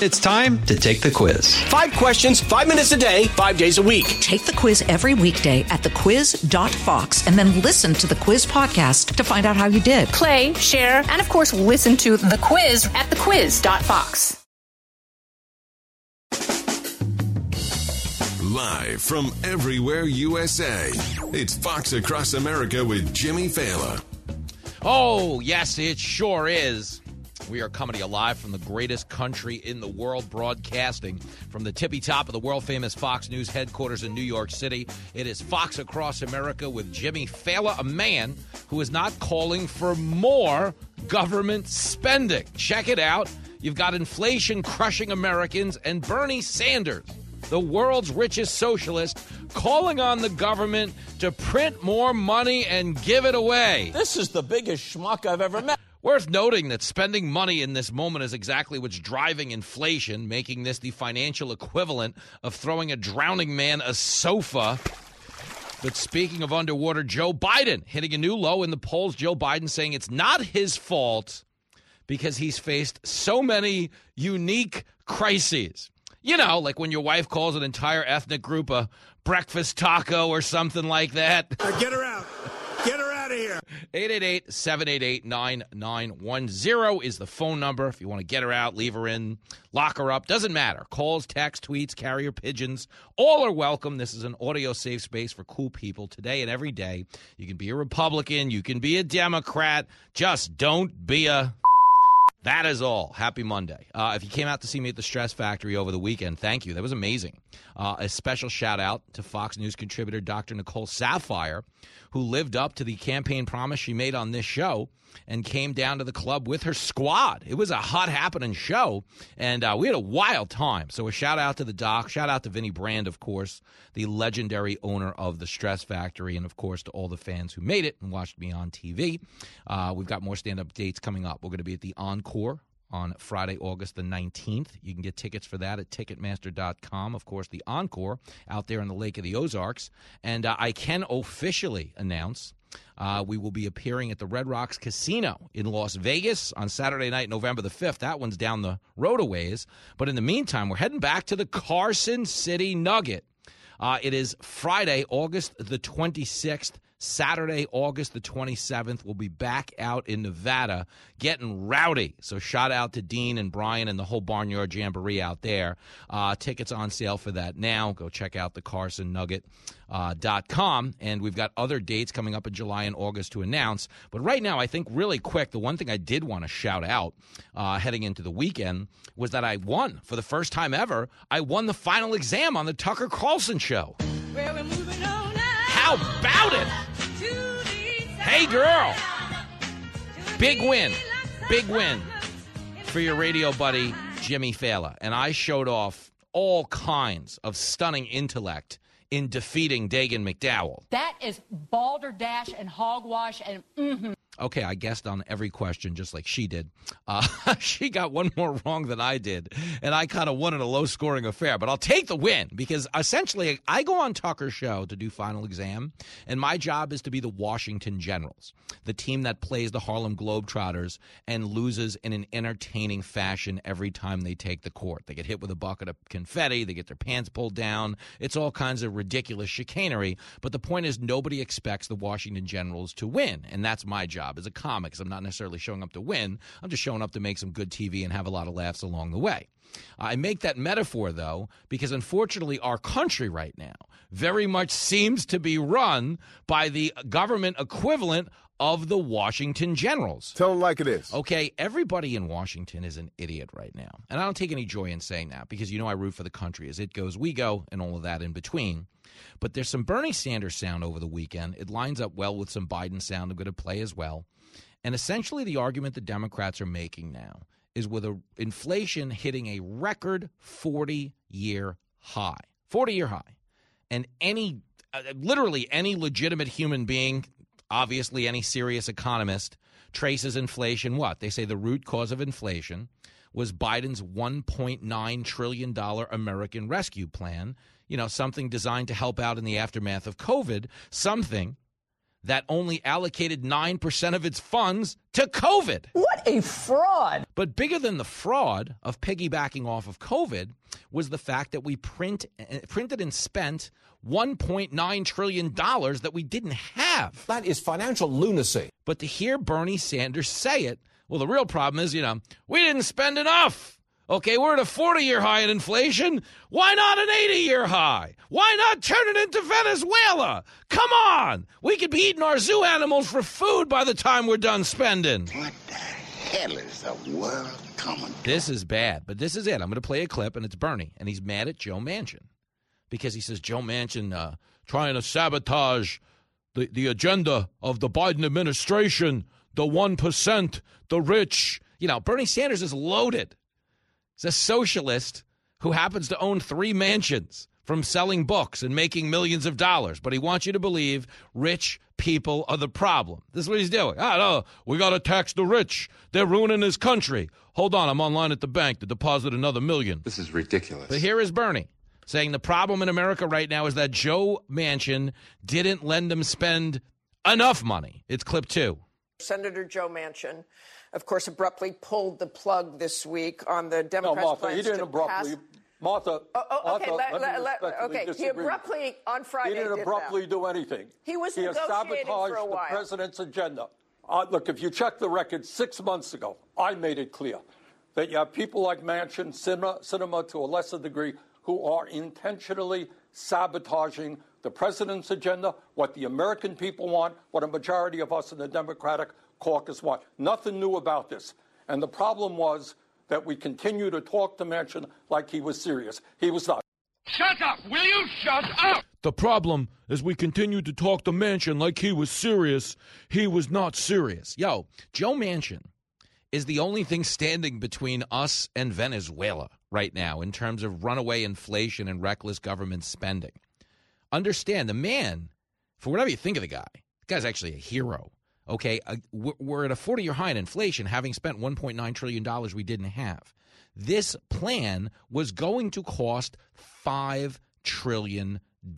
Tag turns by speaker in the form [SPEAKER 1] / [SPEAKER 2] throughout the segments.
[SPEAKER 1] It's time to take the quiz.
[SPEAKER 2] 5 questions, 5 minutes a day, 5 days a week.
[SPEAKER 3] Take the quiz every weekday at thequiz.fox and then listen to the quiz podcast to find out how you did.
[SPEAKER 4] Play, share, and of course, listen to the quiz at thequiz.fox.
[SPEAKER 5] Live from everywhere USA, it's Fox Across America with Jimmy Failla.
[SPEAKER 6] Oh, yes, it sure is. We are coming to you live from the greatest country in the world, broadcasting from the tippy top of the world-famous Fox News headquarters in New York City. It is Fox Across America with Jimmy Failla, a man who is not calling for more government spending. Check it out. You've got inflation crushing Americans and Bernie Sanders, the world's richest socialist, calling on the government to print more money and give it away.
[SPEAKER 7] This is the biggest schmuck I've ever met.
[SPEAKER 6] Worth noting that spending money in this moment is exactly what's driving inflation, making this the financial equivalent of throwing a drowning man a sofa. But speaking of underwater, Joe Biden hitting a new low in the polls. Joe Biden saying it's not his fault because he's faced so many unique crises. You know, like when your wife calls an entire ethnic group a breakfast taco or something like that.
[SPEAKER 8] Get her out. Get her out of here.
[SPEAKER 6] 888-788-9910 is the phone number. If you want to get her out, leave her in, lock her up. Doesn't matter. Calls, texts, tweets, carrier pigeons, all are welcome. This is an audio safe space for cool people today and every day. You can be a Republican. You can be a Democrat. Just don't be a... That is all. Happy Monday. If you came out to see me at the Stress Factory over the weekend, thank you. That was amazing. A special shout-out to Fox News contributor Dr. Nicole Saphier, who lived up to the campaign promise she made on this show and came down to the club with her squad. It was a hot happening show, and we had a wild time. So a shout-out to the doc, shout-out to Vinny Brand, of course, the legendary owner of the Stress Factory, and, of course, to all the fans who made it and watched me on TV. We've got more stand-up dates coming up. We're going to be at the Encore on Friday, August the 19th. You can get tickets for that at Ticketmaster.com. Of course, the Encore out there in the Lake of the Ozarks. And I can officially announce we will be appearing at the Red Rocks Casino in Las Vegas on Saturday night, November the 5th. That one's down the road a ways. But in the meantime, we're heading back to the Carson City Nugget. It is Friday, August the 26th. Saturday, August the 27th, we'll be back out in Nevada getting rowdy. So shout out to Dean and Brian and the whole Barnyard Jamboree out there. Tickets on sale for that now. Go check out the CarsonNugget.com. And we've got other dates coming up in July and August to announce. But right now, I think really quick, the one thing I did want to shout out heading into the weekend was that I won, for the first time ever, I won the final exam on the Tucker Carlson show.
[SPEAKER 9] Well, we're moving on now.
[SPEAKER 6] How about it? Hey, girl. Big win for your radio buddy, Jimmy Failla. And I showed off all kinds of stunning intellect in defeating Dagan McDowell.
[SPEAKER 9] That is balderdash and hogwash and
[SPEAKER 6] Okay, I guessed on every question just like she did. She got one more wrong than I did, and I kind of won in a low-scoring affair. But I'll take the win because essentially I go on Tucker's show to do final exam, and my job is to be the Washington Generals, the team that plays the Harlem Globetrotters and loses in an entertaining fashion every time they take the court. They get hit with a bucket of confetti. They get their pants pulled down. It's all kinds of ridiculous chicanery. But the point is nobody expects the Washington Generals to win, and that's my job as a comic, because I'm not necessarily showing up to win. I'm just showing up to make some good TV and have a lot of laughs along the way. I make that metaphor, though, because unfortunately our country right now very much seems to be run by the government equivalent of the Washington Generals.
[SPEAKER 8] Tell them like it is.
[SPEAKER 6] Okay, everybody in Washington is an idiot right now. And I don't take any joy in saying that because, you know, I root for the country. As it goes, we go, and all of that in between. But there's some Bernie Sanders sound over the weekend. It lines up well with some Biden sound I'm going to play as well. And essentially the argument the Democrats are making now is with inflation hitting a record 40-year high. 40-year high. And literally any legitimate human being, obviously any serious economist, traces inflation what? They say the root cause of inflation was Biden's $1.9 trillion American Rescue Plan, you know, something designed to help out in the aftermath of COVID, something that only allocated 9% of its funds to COVID.
[SPEAKER 7] What a fraud.
[SPEAKER 6] But bigger than the fraud of piggybacking off of COVID was the fact that we printed and spent $1.9 trillion that we didn't have.
[SPEAKER 2] That is financial lunacy.
[SPEAKER 6] But to hear Bernie Sanders say it, well, the real problem is, we didn't spend enough. Okay, we're at a 40-year high in inflation. Why not an 80-year high? Why not turn it into Venezuela? Come on. We could be eating our zoo animals for food by the time we're done spending.
[SPEAKER 10] What the hell is the world coming to?
[SPEAKER 6] This is bad, but this is it. I'm going to play a clip, and it's Bernie, and he's mad at Joe Manchin because he says Joe Manchin trying to sabotage the agenda of the Biden administration, the 1%, the rich. Bernie Sanders is loaded. He's a socialist who happens to own 3 mansions from selling books and making millions of dollars. But he wants you to believe rich people are the problem. This is what he's doing. No, we got to tax the rich. They're ruining his country. Hold on, I'm online at the bank to deposit another $1 million.
[SPEAKER 11] This is ridiculous.
[SPEAKER 6] But here is Bernie saying the problem in America right now is that Joe Manchin didn't lend him spend enough money. It's clip 2.
[SPEAKER 12] Senator Joe Manchin, of course, abruptly pulled the plug this week on the Democrats'
[SPEAKER 13] Martha,
[SPEAKER 12] plans
[SPEAKER 13] he didn't
[SPEAKER 12] to
[SPEAKER 13] abruptly.
[SPEAKER 12] pass.
[SPEAKER 13] Martha,
[SPEAKER 12] okay,
[SPEAKER 13] Martha,
[SPEAKER 12] he abruptly on Friday
[SPEAKER 13] He didn't abruptly
[SPEAKER 12] did
[SPEAKER 13] do anything.
[SPEAKER 12] He was
[SPEAKER 13] He has
[SPEAKER 12] negotiating
[SPEAKER 13] sabotaged
[SPEAKER 12] for a while.
[SPEAKER 13] the president's agenda. Look, if you check the record 6 months ago, I made it clear that you have people like Manchin, Sinema to a lesser degree, who are intentionally sabotaging the president's agenda, what the American people want, what a majority of us in the Democratic caucus want. Nothing new about this. And the problem was that we continue to talk to Manchin like he was serious. He was not.
[SPEAKER 14] Shut up! Will you shut up?
[SPEAKER 6] The problem is we continued to talk to Manchin like he was serious. He was not serious. Yo, Joe Manchin is the only thing standing between us and Venezuela right now in terms of runaway inflation and reckless government spending. Understand, the man, for whatever you think of the guy's actually a hero. Okay, we're at a 40-year high in inflation, having spent $1.9 trillion we didn't have. This plan was going to cost $5 trillion.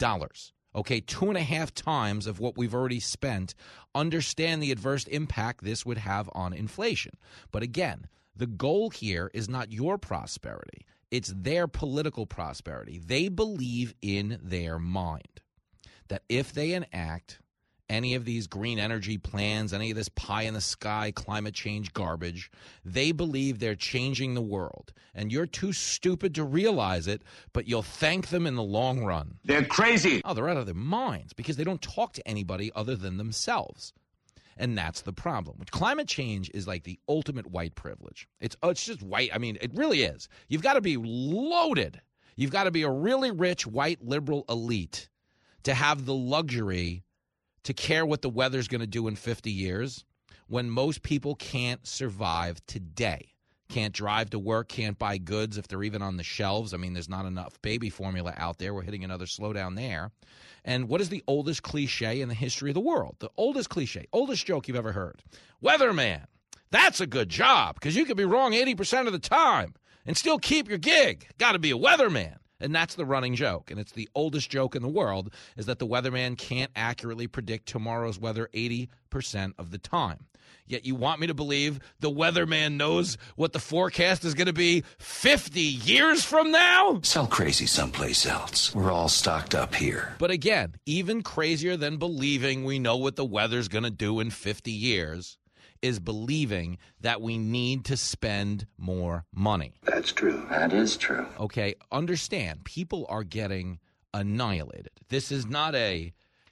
[SPEAKER 6] Okay, 2.5 times of what we've already spent. Understand the adverse impact this would have on inflation. But again, the goal here is not your prosperity. It's their political prosperity. They believe in their mind that if they enact any of these green energy plans, any of this pie-in-the-sky climate change garbage, they believe they're changing the world. And you're too stupid to realize it, but you'll thank them in the long run.
[SPEAKER 10] They're crazy.
[SPEAKER 6] Oh, they're out of their minds because they don't talk to anybody other than themselves. And that's the problem. Climate change is like the ultimate white privilege. It's just white. I mean, it really is. You've got to be loaded. You've got to be a really rich white liberal elite to have the luxury to care what the weather's going to do in 50 years when most people can't survive today. Can't drive to work, can't buy goods if they're even on the shelves. I mean, there's not enough baby formula out there. We're hitting another slowdown there. And what is the oldest cliche in the history of the world? The oldest cliche, oldest joke you've ever heard. Weatherman. That's a good job because you could be wrong 80% of the time and still keep your gig. Got to be a weatherman. And that's the running joke. And it's the oldest joke in the world is that the weatherman can't accurately predict tomorrow's weather 80% of the time. Yet you want me to believe the weatherman knows what the forecast is going to be 50 years from now?
[SPEAKER 10] Sell crazy someplace else. We're all stocked up here.
[SPEAKER 6] But again, even crazier than believing we know what the weather's going to do in 50 years is believing that we need to spend more money.
[SPEAKER 10] That's true. That is true.
[SPEAKER 6] Okay, understand, people are getting annihilated. This is not a,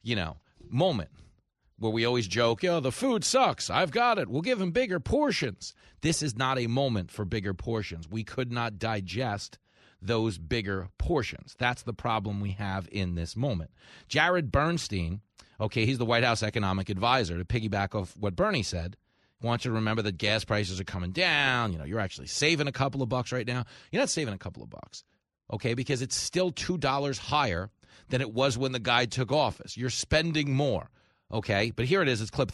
[SPEAKER 6] moment where we always joke, the food sucks. I've got it. We'll give them bigger portions. This is not a moment for bigger portions. We could not digest those bigger portions. That's the problem we have in this moment. Jared Bernstein, okay, he's the White House economic advisor. To piggyback off what Bernie said, I want you to remember that gas prices are coming down. You're actually saving a couple of bucks right now. You're not saving a couple of bucks, okay, because it's still $2 higher than it was when the guy took office. You're spending more, okay? But here it is. It's clip 3.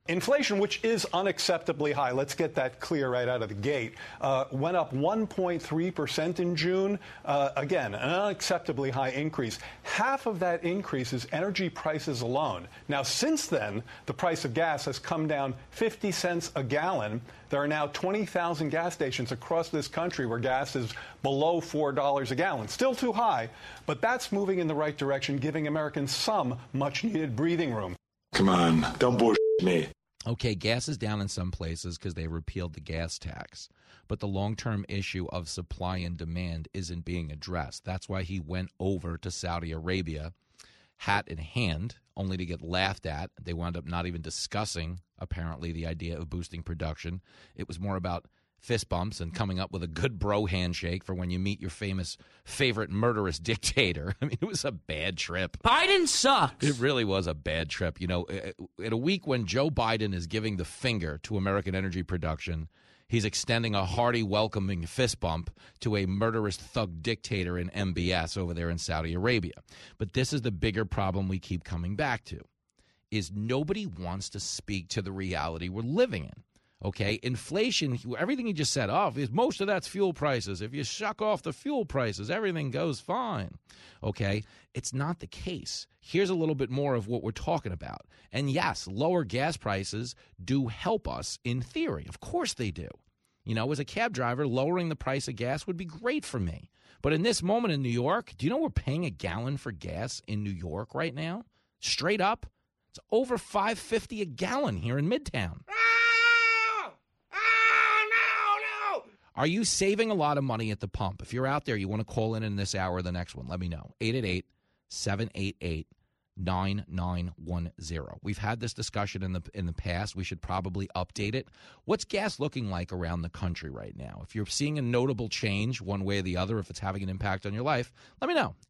[SPEAKER 11] Inflation, which is unacceptably high, let's get that clear right out of the gate, went up 1.3% in June. Again, an unacceptably high increase. Half of that increase is energy prices alone. Now, since then, the price of gas has come down 50 cents a gallon. There are now 20,000 gas stations across this country where gas is below $4 a gallon. Still too high, but that's moving in the right direction, giving Americans some much-needed breathing room.
[SPEAKER 8] Come on, don't bullshit me.
[SPEAKER 6] Okay, gas is down in some places because they repealed the gas tax. But the long-term issue of supply and demand isn't being addressed. That's why he went over to Saudi Arabia, hat in hand, only to get laughed at. They wound up not even discussing, apparently, the idea of boosting production. It was more about fist bumps and coming up with a good bro handshake for when you meet your favorite murderous dictator. I mean, it was a bad trip.
[SPEAKER 15] Biden sucks.
[SPEAKER 6] It really was a bad trip. You know, in a week when Joe Biden is giving the finger to American energy production, he's extending a hearty, welcoming fist bump to a murderous thug dictator in MBS over there in Saudi Arabia. But this is the bigger problem we keep coming back to, is nobody wants to speak to the reality we're living in. Okay, inflation, everything you just said off, is most of that's fuel prices. If you shuck off the fuel prices, everything goes fine. Okay, it's not the case. Here's a little bit more of what we're talking about. And yes, lower gas prices do help us in theory. Of course they do. You know, as a cab driver, lowering the price of gas would be great for me. But in this moment in New York, do you know we're paying a gallon for gas in New York right now? Straight up, it's over $5.50 a gallon here in Midtown. Are you saving a lot of money at the pump? If you're out there, you want to call in this hour or the next one, let me know. 888-788-9910. We've had this discussion in the past. We should probably update it. What's gas looking like around the country right now? If you're seeing a notable change one way or the other, if it's having an impact on your life, let me know.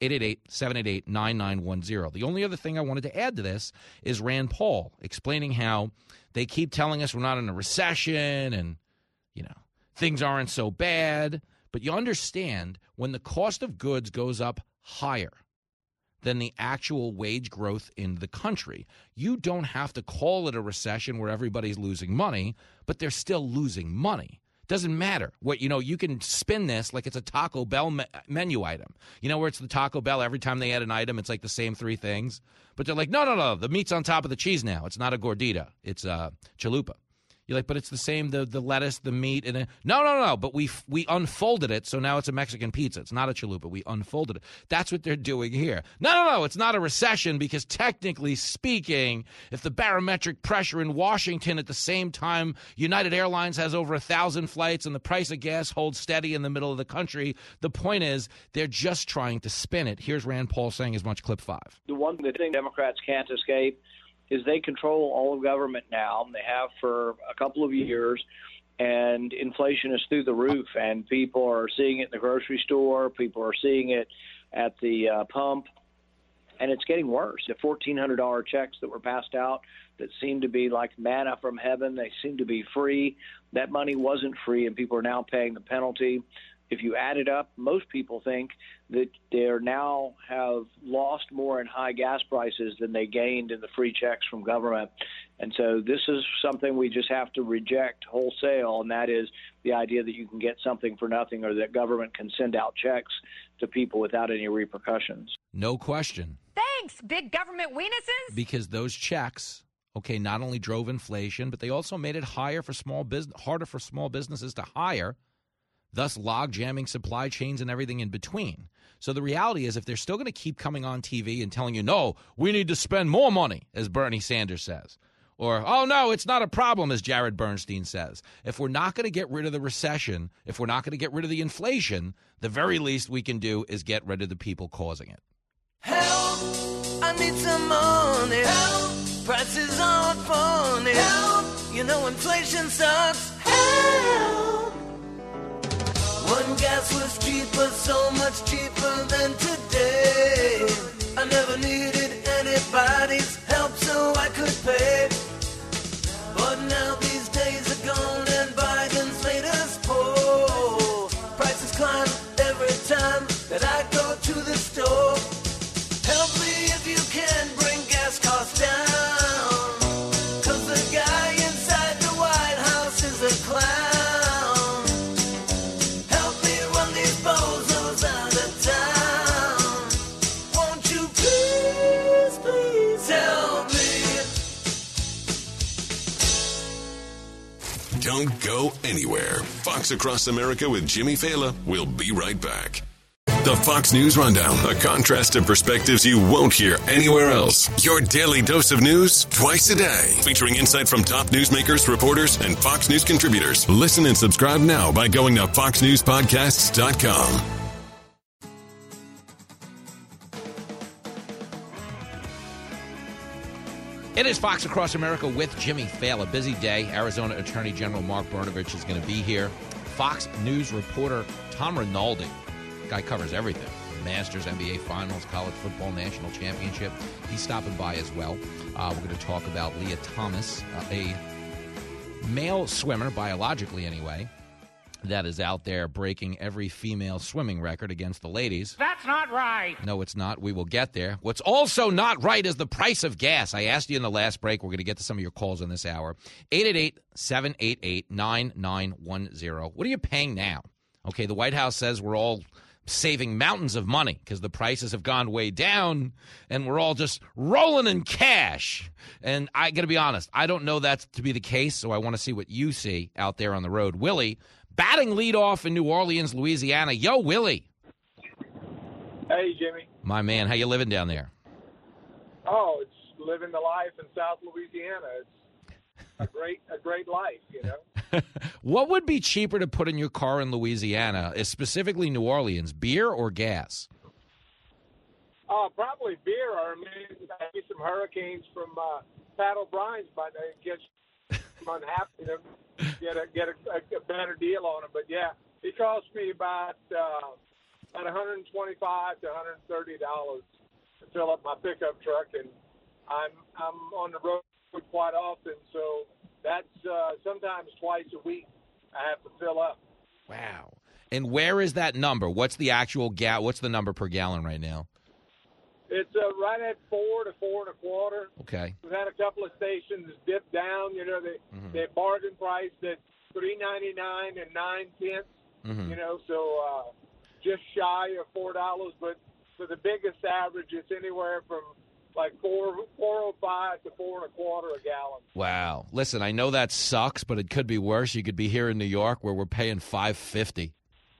[SPEAKER 6] 888-788-9910. The only other thing I wanted to add to this is Rand Paul explaining how they keep telling us we're not in a recession and, you know, things aren't so bad, but you understand when the cost of goods goes up higher than the actual wage growth in the country, you don't have to call it a recession where everybody's losing money, but they're still losing money. Doesn't matter what, you know, you can spin this like it's a Taco Bell menu item, you know, where it's the Taco Bell. Every time they add an item, it's like the same three things, but they're like, no, the meat's on top of the cheese now. It's not a gordita. It's a chalupa. You're like, but it's the same, the lettuce, the meat, and no. But we unfolded it, so now it's a Mexican pizza. It's not a chalupa. We unfolded it. That's what they're doing here. No. It's not a recession because technically speaking, if the barometric pressure in Washington at the same time United Airlines has over 1,000 flights and the price of gas holds steady in the middle of the country, the point is they're just trying to spin it. Here's Rand Paul saying as much clip 5.
[SPEAKER 16] The one thing Democrats can't escape is they control all of government now. They have for a couple of years, and inflation is through the roof, and people are seeing it in the grocery store. People are seeing it at the pump, and it's getting worse. The $1,400 checks that were passed out that seemed to be like manna from heaven, they seem to be free. That money wasn't free, and people are now paying the penalty. If you add it up, most people think that they now have lost more in high gas prices than they gained in the free checks from government. And so this is something we just have to reject wholesale, and that is the idea that you can get something for nothing or that government can send out checks to people without any repercussions.
[SPEAKER 6] No question.
[SPEAKER 9] Thanks, big government weenuses.
[SPEAKER 6] Because those checks, okay, not only drove inflation, but they also made it harder for small businesses to hire, thus log-jamming supply chains and everything in between. So the reality is if they're still going to keep coming on TV and telling you, no, we need to spend more money, as Bernie Sanders says, or, oh, no, it's not a problem, as Jared Bernstein says. If we're not going to get rid of the recession, if we're not going to get rid of the inflation, the very least we can do is get rid of the people causing it.
[SPEAKER 17] Help, I need some money. Help, prices are funny. Help, you know inflation sucks. Help. When gas was cheaper, so much cheaper than today. I never needed anybody's help, so I could pay. But now these days are gone and Biden's made us poor. Prices climb every time that I go to the store. Help me if you can bring gas costs down, 'cause the guy
[SPEAKER 5] Don't go anywhere. Fox Across America with Jimmy Fallon. We'll be right back. The Fox News Rundown, a contrast of perspectives you won't hear anywhere else. Your daily dose of news twice a day, featuring insight from top newsmakers, reporters, and Fox News contributors. Listen and subscribe now by going to foxnewspodcasts.com.
[SPEAKER 6] It is Fox Across America with Jimmy Fallon. A busy day. Arizona Attorney General Mark Brnovich is going to be here. Fox News reporter Tom Rinaldi. Guy covers everything. Masters, NBA Finals, college football, national championship. He's stopping by as well. We're going to talk about Leah Thomas, a male swimmer, biologically anyway, that is out there breaking every female swimming record against the ladies.
[SPEAKER 14] That's not right.
[SPEAKER 6] No, it's not. We will get there. What's also not right is the price of gas. I asked you in the last break. We're going to get to some of your calls in this hour. 888-788-9910. What are you paying now? Okay, the White House says we're all saving mountains of money because the prices have gone way down and we're all just rolling in cash. And I got to be honest, I don't know that to be the case, so I want to see what you see out there on the road. Willie, batting leadoff in New Orleans, Louisiana. Yo, Willie.
[SPEAKER 15] Hey, Jimmy.
[SPEAKER 6] My man, how you living down there?
[SPEAKER 15] Oh, it's living the life in South Louisiana. It's a great life, you know.
[SPEAKER 6] What would be cheaper to put in your car in Louisiana, specifically New Orleans, beer or gas?
[SPEAKER 15] Probably beer, or maybe some hurricanes from Pat O'Brien's, but I'm unhappy to get a better deal on them. But yeah, it cost me about $125 to $130 to fill up my pickup truck, and I'm on the road quite often, so that's sometimes twice a week I have to fill up.
[SPEAKER 6] Wow. And where is that number? What's the actual what's the number per gallon right now?
[SPEAKER 15] It's right at 4 to 4 1/4.
[SPEAKER 6] Okay.
[SPEAKER 15] We've had a couple of stations dip down. You know, they bargain priced at $3.99 and 9 cents. You know, so just shy of $4. But for the biggest average, it's anywhere from like $4.05 to $4 1/4 a gallon.
[SPEAKER 6] Wow. Listen, I know that sucks, but it could be worse. You could be here in New York where we're paying $5.50.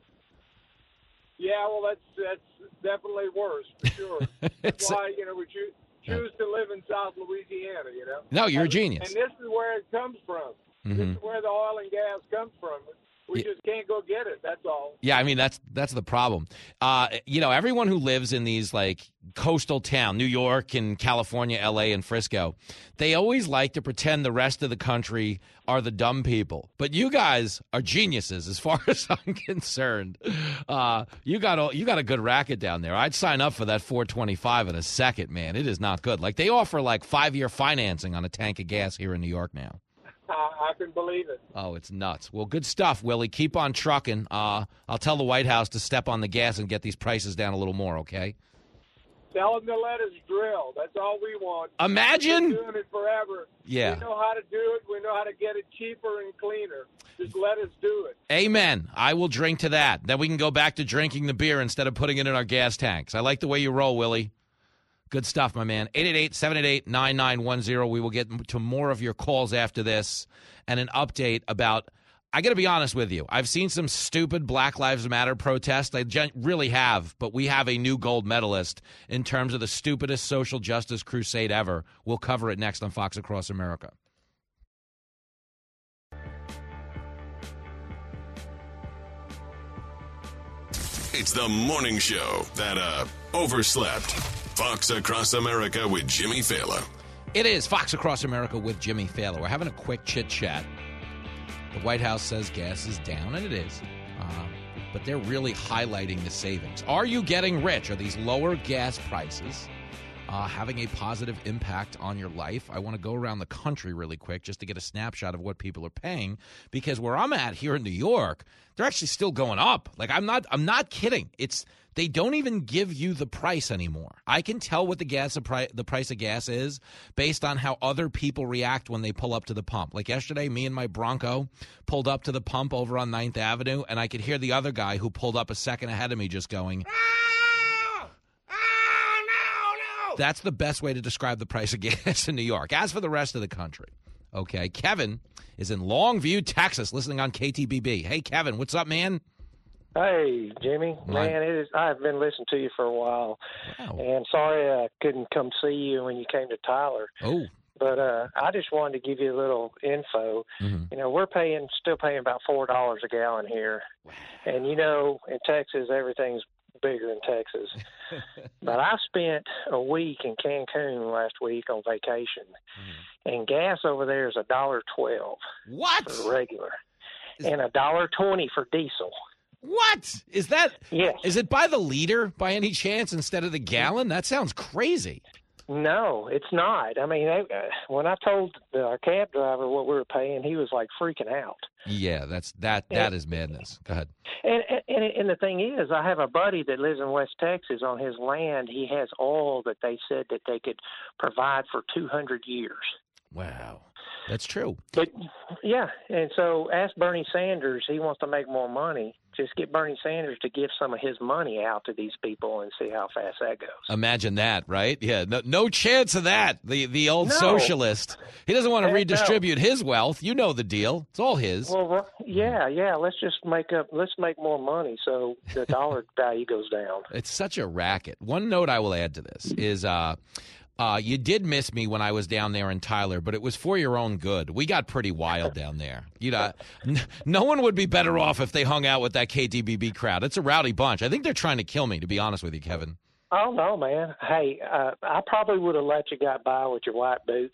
[SPEAKER 15] Yeah, well, that's definitely worse for sure. That's why, you know, we choose to live in South Louisiana, you know.
[SPEAKER 6] No, you're a genius.
[SPEAKER 15] And this is where it comes from. This is where the oil and gas comes from. We just can't go get it. That's all.
[SPEAKER 6] Yeah, I mean, that's the problem. You know, everyone who lives in these, like, coastal town, New York and California, L.A. and Frisco, they always like to pretend the rest of the country are the dumb people. But you guys are geniuses as far as I'm concerned. You got a good racket down there. I'd sign up for that $4.25 in a second, man. It is not good. Like, they offer, like, 5-year financing on a tank of gas here in New York now.
[SPEAKER 15] I can believe it.
[SPEAKER 6] Oh, it's nuts. Well, good stuff, Willie. Keep on trucking. I'll tell the White House to step on the gas and get these prices down a little more, okay?
[SPEAKER 15] Tell them to let us drill. That's all we want.
[SPEAKER 6] Imagine.
[SPEAKER 15] We've been doing it forever.
[SPEAKER 6] Yeah.
[SPEAKER 15] We know how to do it. We know how to get it cheaper and cleaner. Just let us do it.
[SPEAKER 6] Amen. I will drink to that. Then we can go back to drinking the beer instead of putting it in our gas tanks. I like the way you roll, Willie. Good stuff, my man. 888-788-9910. We will get to more of your calls after this and an update about, I got to be honest with you, I've seen some stupid Black Lives Matter protests. I really have, but we have a new gold medalist in terms of the stupidest social justice crusade ever. We'll cover it next on Fox Across America.
[SPEAKER 5] It's the morning show that overslept. Fox Across America with Jimmy Fallon.
[SPEAKER 6] It is Fox Across America with Jimmy Fallon. We're having a quick chit-chat. The White House says gas is down, and it is. But they're really highlighting the savings. Are you getting rich? Are these lower gas prices having a positive impact on your life? I want to go around the country really quick just to get a snapshot of what people are paying, because where I'm at here in New York, they're actually still going up. Like, I'm not kidding. They don't even give you the price anymore. I can tell what the price of gas is based on how other people react when they pull up to the pump. Like yesterday, me and my Bronco pulled up to the pump over on 9th Avenue, and I could hear the other guy who pulled up a second ahead of me just going, "Oh, no." That's the best way to describe the price of gas in New York. As for the rest of the country, okay, Kevin is in Longview, Texas, listening on KTBB. Hey, Kevin, what's up, man?
[SPEAKER 18] Hey, Jimmy. Man, I've been listening to you for a while.
[SPEAKER 6] Wow.
[SPEAKER 18] And sorry I couldn't come see you when you came to Tyler.
[SPEAKER 6] Oh.
[SPEAKER 18] But I just wanted to give you a little info.
[SPEAKER 6] Mm-hmm.
[SPEAKER 18] You know, we're still paying about $4 a gallon here.
[SPEAKER 6] Wow.
[SPEAKER 18] And, you know, in Texas, everything's bigger in Texas. But I spent a week in Cancun last week on vacation. Mm-hmm. And gas over there is $1.12.
[SPEAKER 6] What?
[SPEAKER 18] For regular. And $1.20 for diesel.
[SPEAKER 6] What? Is that?
[SPEAKER 18] Yes.
[SPEAKER 6] Is it by the liter by any chance instead of the gallon? That sounds crazy.
[SPEAKER 18] No, it's not. I mean, when I told our cab driver what we were paying, he was like freaking out.
[SPEAKER 6] Yeah, that is madness. Go ahead.
[SPEAKER 18] And the thing is, I have a buddy that lives in West Texas. On his land, he has oil that they said that they could provide for 200 years.
[SPEAKER 6] Wow. That's true.
[SPEAKER 18] But, yeah, and so ask Bernie Sanders. He wants to make more money. Just get Bernie Sanders to give some of his money out to these people and see how fast that goes.
[SPEAKER 6] Imagine that, right? Yeah, no chance of that. The old socialist. He doesn't want to redistribute his wealth. You know the deal. It's all his.
[SPEAKER 18] Well, yeah. Let's just make more money so the dollar value goes down.
[SPEAKER 6] It's such a racket. One note I will add to this is you did miss me when I was down there in Tyler, but it was for your own good. We got pretty wild down there. You know, no one would be better off if they hung out with that KTBB crowd. It's a rowdy bunch. I think they're trying to kill me, to be honest with you, Kevin.
[SPEAKER 18] Oh, no, man. Hey, I probably would have let you get by with your white boots.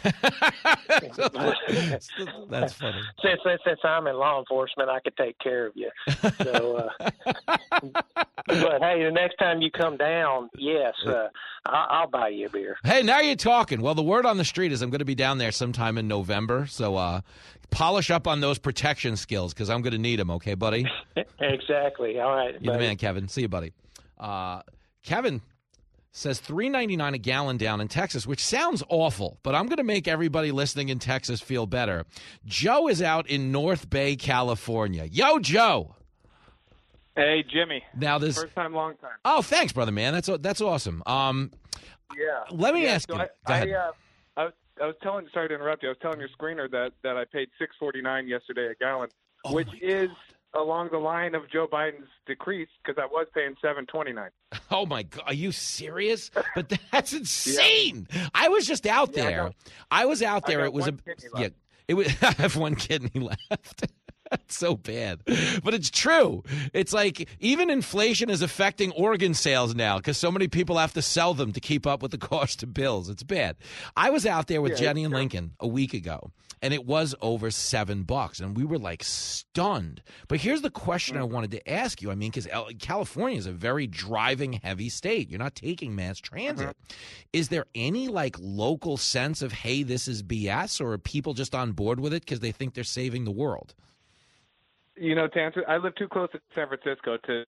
[SPEAKER 6] That's funny.
[SPEAKER 18] Since I'm in law enforcement, I could take care of you. So, but, hey, the next time you come down, yes, I'll buy you a beer.
[SPEAKER 6] Hey, now you're talking. Well, the word on the street is I'm going to be down there sometime in November, so polish up on those protection skills because I'm going to need them, okay, buddy?
[SPEAKER 18] Exactly. All right,
[SPEAKER 6] You're the man, Kevin. See you, buddy. Kevin says $3.99 a gallon down in Texas, which sounds awful, but I'm going to make everybody listening in Texas feel better. Joe is out in North Bay, California. Yo, Joe.
[SPEAKER 19] Hey, Jimmy.
[SPEAKER 6] Now this
[SPEAKER 19] first time, long time.
[SPEAKER 6] Oh, thanks, brother, man. That's awesome. Let me ask you. Go ahead.
[SPEAKER 19] I was telling. Sorry to interrupt you. I was telling your screener that I paid $6.49 yesterday a gallon, which is along the line of Joe Biden's decrease because I was paying $7.29.
[SPEAKER 6] Oh my God, are you serious? But that's insane. Yeah. I was just out there. I was out there. It was It was. I have one kidney left. That's so bad. But it's true. It's like even inflation is affecting organ sales now because so many people have to sell them to keep up with the cost of bills. It's bad. I was out there with Jenny and Lincoln a week ago, and it was over $7, and we were like stunned. But here's the question I wanted to ask you. I mean, because California is a very driving-heavy state. You're not taking mass transit. Is there any like local sense of, hey, this is BS, or are people just on board with it because they think they're saving the world?
[SPEAKER 19] You know, to answer, I live too close to San Francisco to,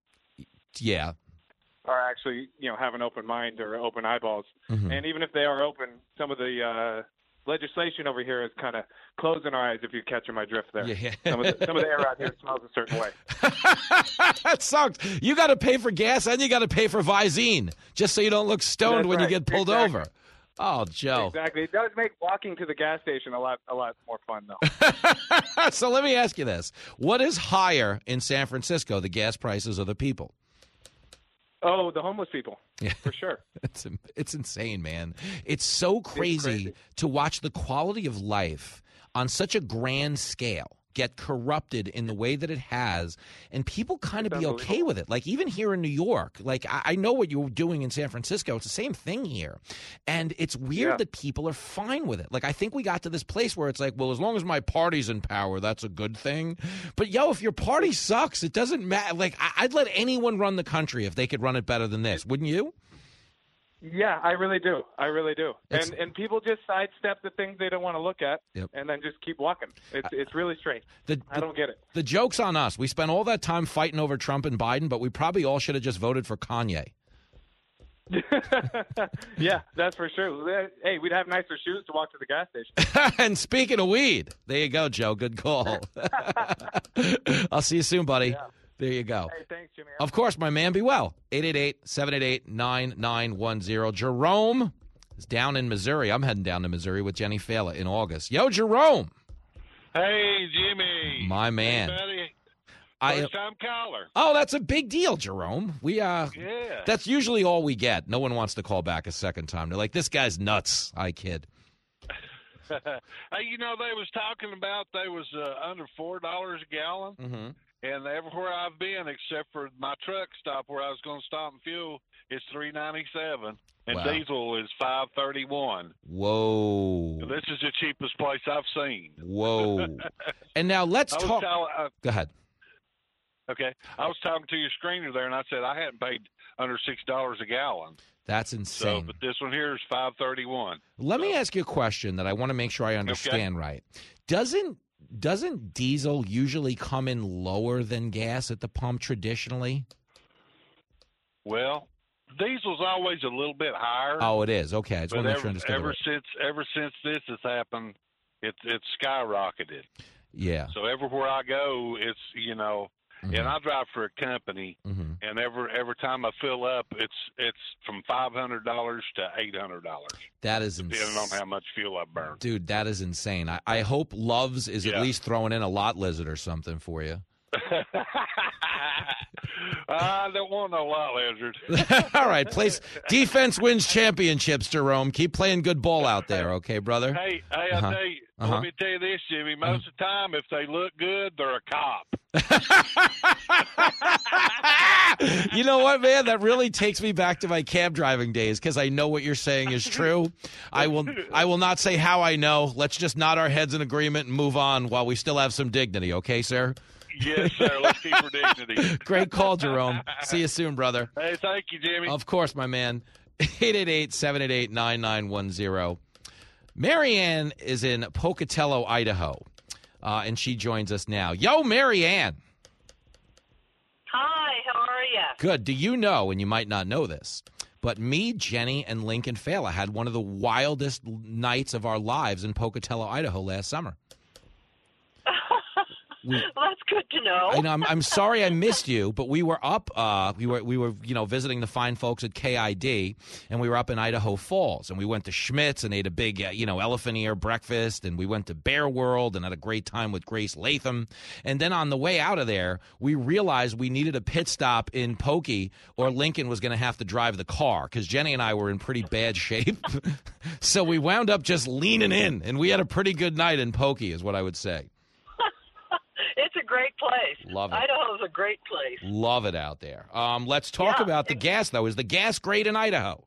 [SPEAKER 19] or actually, have an open mind or open eyeballs. Mm-hmm. And even if they are open, some of the legislation over here is kind of closing our eyes. If you're catching my drift there, some of the air out here smells a certain way.
[SPEAKER 6] That sucks. You got to pay for gas and you got to pay for Visine just so you don't look stoned when you get pulled over. Oh, Joe.
[SPEAKER 19] Exactly. It does make walking to the gas station a lot more fun, though.
[SPEAKER 6] So let me ask you this. What is higher in San Francisco, the gas prices or the people?
[SPEAKER 19] Oh, the homeless people, for sure.
[SPEAKER 6] It's insane, man. It's so crazy to watch the quality of life on such a grand scale get corrupted in the way that it has, and people kind of be okay with it. Like even here in New York, like I know what you're doing in San Francisco. It's the same thing here. And it's weird that people are fine with it. Like I think we got to this place where it's like, well, as long as my party's in power, that's a good thing. But if your party sucks, it doesn't matter. Like I'd let anyone run the country if they could run it better than this. Wouldn't you?
[SPEAKER 19] Yeah, I really do. And people just sidestep the things they don't want to look at and then just keep walking. It's really strange. I don't get it.
[SPEAKER 6] The joke's on us. We spent all that time fighting over Trump and Biden, but we probably all should have just voted for Kanye.
[SPEAKER 19] Yeah, that's for sure. Hey, we'd have nicer shoes to walk to the gas station.
[SPEAKER 6] And speaking of weed, there you go, Joe. Good call. I'll see you soon, buddy. Yeah. There you go.
[SPEAKER 19] Hey, thanks, Jimmy.
[SPEAKER 6] Of course, my man, be well. 888-788-9910. Jerome is down in Missouri. I'm heading down to Missouri with Jenny Fela in August. Yo, Jerome.
[SPEAKER 14] Hey, Jimmy.
[SPEAKER 6] My man.
[SPEAKER 14] Hey, buddy. First time caller.
[SPEAKER 6] Oh, that's a big deal, Jerome.
[SPEAKER 14] Yeah.
[SPEAKER 6] That's usually all we get. No one wants to call back a second time. They're like, this guy's nuts. I kid.
[SPEAKER 14] Hey, they was talking about they was under $4 a gallon.
[SPEAKER 6] Mm-hmm.
[SPEAKER 14] And everywhere I've been, except for my truck stop where I was going to stop and fuel, it's $3.97, and
[SPEAKER 6] Wow.
[SPEAKER 14] diesel is $5.31.
[SPEAKER 6] Whoa.
[SPEAKER 14] This is the cheapest place I've seen.
[SPEAKER 6] Whoa. And now let's talk. Go ahead.
[SPEAKER 14] Okay, I was talking to your screener there, and I said I hadn't paid under $6 a gallon.
[SPEAKER 6] That's insane.
[SPEAKER 14] So, but this one here is $5.31.
[SPEAKER 6] Let me ask you a question that I want to make sure I understand right. Doesn't diesel usually come in lower than gas at the pump traditionally?
[SPEAKER 14] Well, diesel's always a little bit higher.
[SPEAKER 6] Oh, it is. Okay, I just want to make sure I understand.
[SPEAKER 14] Ever since this has happened, it's skyrocketed.
[SPEAKER 6] Yeah.
[SPEAKER 14] So everywhere I go, it's
[SPEAKER 6] Mm-hmm.
[SPEAKER 14] and I drive for a company, and every time I fill up, it's from $500 to $800.
[SPEAKER 6] That is
[SPEAKER 14] depending on how much fuel I burn.
[SPEAKER 6] Dude, that is insane. I hope Love's is at least throwing in a lot lizard or something for you.
[SPEAKER 14] I don't want no lot lizard.
[SPEAKER 6] All right, defense wins championships, Jerome. Keep playing good ball out there, okay, brother?
[SPEAKER 14] Hey, I tell you, let me tell you this, Jimmy. Most of the time, if they look good, they're a cop.
[SPEAKER 6] You know what, man? That really takes me back to my cab driving days because I know what you're saying is true. I will not say how I know. Let's just nod our heads in agreement and move on while we still have some dignity, okay, sir?
[SPEAKER 14] Yes, sir. Let's keep her dignity.
[SPEAKER 6] Great call, Jerome. See you soon, brother.
[SPEAKER 14] Hey, thank you, Jimmy.
[SPEAKER 6] Of course, my man. 888-788-9910. Marianne is in Pocatello, Idaho, and she joins us now. Yo, Marianne.
[SPEAKER 20] Hi, how are you?
[SPEAKER 6] Good. Do you know, and you might not know this, but me, Jenny, and Lincoln Fela had one of the wildest nights of our lives in Pocatello, Idaho last summer.
[SPEAKER 20] Well, that's good to know.
[SPEAKER 6] I know. I'm sorry I missed you, but we were up. We were visiting the fine folks at KID, and we were up in Idaho Falls, and we went to Schmitz and ate a big elephant ear breakfast, and we went to Bear World and had a great time with Grace Latham. And then on the way out of there, we realized we needed a pit stop in Pokey, or Lincoln was going to have to drive the car because Jenny and I were in pretty bad shape. So we wound up just leaning in, and we had a pretty good night in Pokey, is what I would say.
[SPEAKER 20] It's a great place.
[SPEAKER 6] Love it.
[SPEAKER 20] Idaho's a great place.
[SPEAKER 6] Love it out there. Let's talk about the gas, though. Is the gas great in Idaho?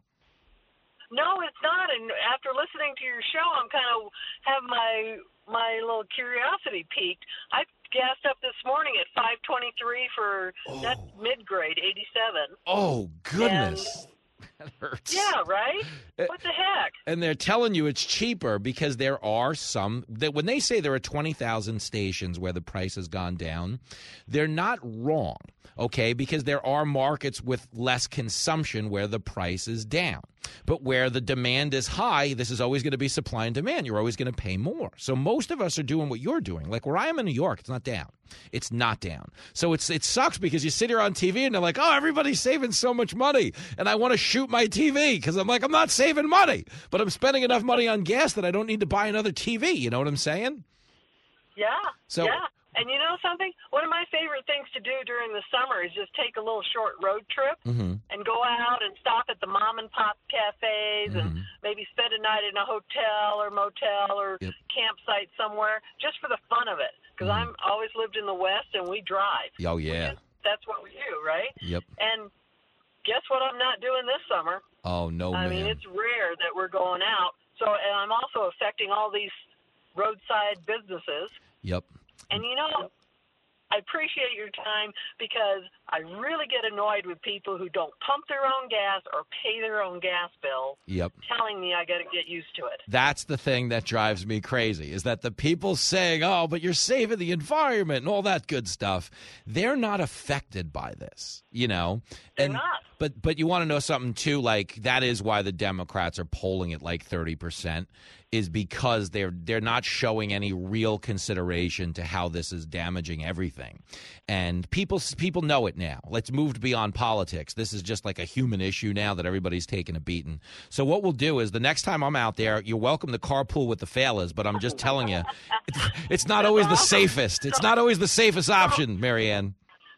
[SPEAKER 20] No, it's not. And after listening to your show, I'm kind of have my little curiosity piqued. I gassed up this morning at 523 for that mid-grade 87.
[SPEAKER 6] Oh, goodness. That hurts.
[SPEAKER 20] Yeah, right? What the heck?
[SPEAKER 6] And they're telling you it's cheaper because there are some that when they say there are 20,000 stations where the price has gone down, they're not wrong, okay? Because there are markets with less consumption where the price is down. But where the demand is high, this is always going to be supply and demand. You're always going to pay more. So most of us are doing what you're doing. Like where I am in New York, it's not down. It's not down. So it sucks because you sit here on TV and they're like, oh, everybody's saving so much money. And I want to shoot my TV because I'm like, I'm not saving money. But I'm spending enough money on gas that I don't need to buy another TV. You know what I'm saying?
[SPEAKER 20] Yeah.
[SPEAKER 6] So,
[SPEAKER 20] yeah. And you know something? One of my favorite things to do during the summer is just take a little short road trip and go out and stop at the mom and pop cafes and maybe spend a night in a hotel or motel or campsite somewhere just for the fun of it. Because I'm always lived in the West and we drive.
[SPEAKER 6] Oh, yeah.
[SPEAKER 20] That's what we do, right?
[SPEAKER 6] Yep.
[SPEAKER 20] And guess what I'm not doing this summer?
[SPEAKER 6] Oh, no, man.
[SPEAKER 20] I mean, it's rare that we're going out. So, and I'm also affecting all these roadside businesses.
[SPEAKER 6] Yep.
[SPEAKER 20] And, you know, I appreciate your time because I really get annoyed with people who don't pump their own gas or pay their own gas bill.
[SPEAKER 6] Yep.
[SPEAKER 20] Telling me I got to get used to it.
[SPEAKER 6] That's the thing that drives me crazy is that the people saying, oh, but you're saving the environment and all that good stuff, they're not affected by this, you know.
[SPEAKER 20] They're not.
[SPEAKER 6] But you want to know something, too? Like, that is why the Democrats are polling at like 30%, is because they're not showing any real consideration to how this is damaging everything. And people know it now. Let's move beyond politics. This is just like a human issue now that everybody's taking a beating. So what we'll do is the next time I'm out there, you're welcome to carpool with the Falas, but I'm just telling you, it's not always the safest. It's not always the safest option, Marianne.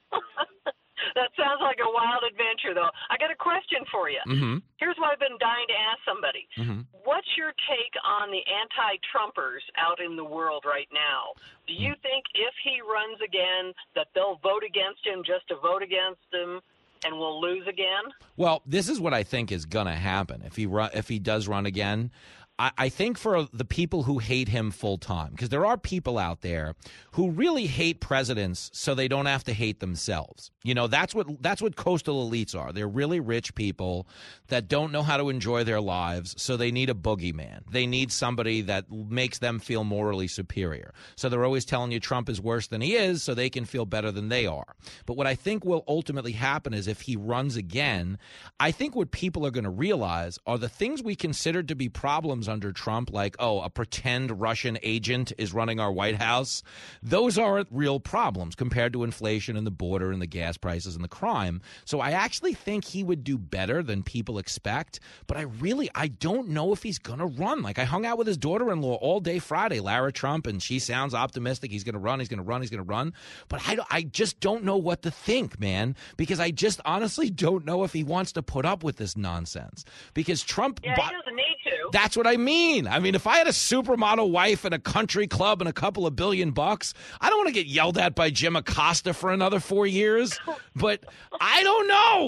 [SPEAKER 20] That sounds like a wild adventure, though. I got a question for you.
[SPEAKER 6] Mm-hmm.
[SPEAKER 20] Here's what I've been dying to ask somebody.
[SPEAKER 6] Mm-hmm.
[SPEAKER 20] What's your take on the anti-Trumpers out in the world right now? Do you think if he runs again that they'll vote against him just to vote against him and we'll lose again?
[SPEAKER 6] Well, this is what I think is going to happen if he does run again. I think for the people who hate him full time, because there are people out there who really hate presidents so they don't have to hate themselves. You know, that's what coastal elites are. They're really rich people that don't know how to enjoy their lives, so they need a boogeyman. They need somebody that makes them feel morally superior. So they're always telling you Trump is worse than he is so they can feel better than they are. But what I think will ultimately happen is if he runs again, I think what people are going to realize are the things we considered to be problems under Trump, like, a pretend Russian agent is running our White House. Those aren't real problems compared to inflation and the border and the gas prices and the crime. So I actually think he would do better than people expect. But I don't know if he's going to run. Like, I hung out with his daughter-in-law all day Friday, Lara Trump, and she sounds optimistic. He's going to run. He's going to run. He's going to run. But I just don't know what to think, man, because I just honestly don't know if he wants to put up with this nonsense. Because Trump...
[SPEAKER 20] Yeah, he doesn't need to.
[SPEAKER 6] That's what I mean. I mean, if I had a supermodel wife and a country club and a couple of $1 billion, I don't want to get yelled at by Jim Acosta for another 4 years. But I don't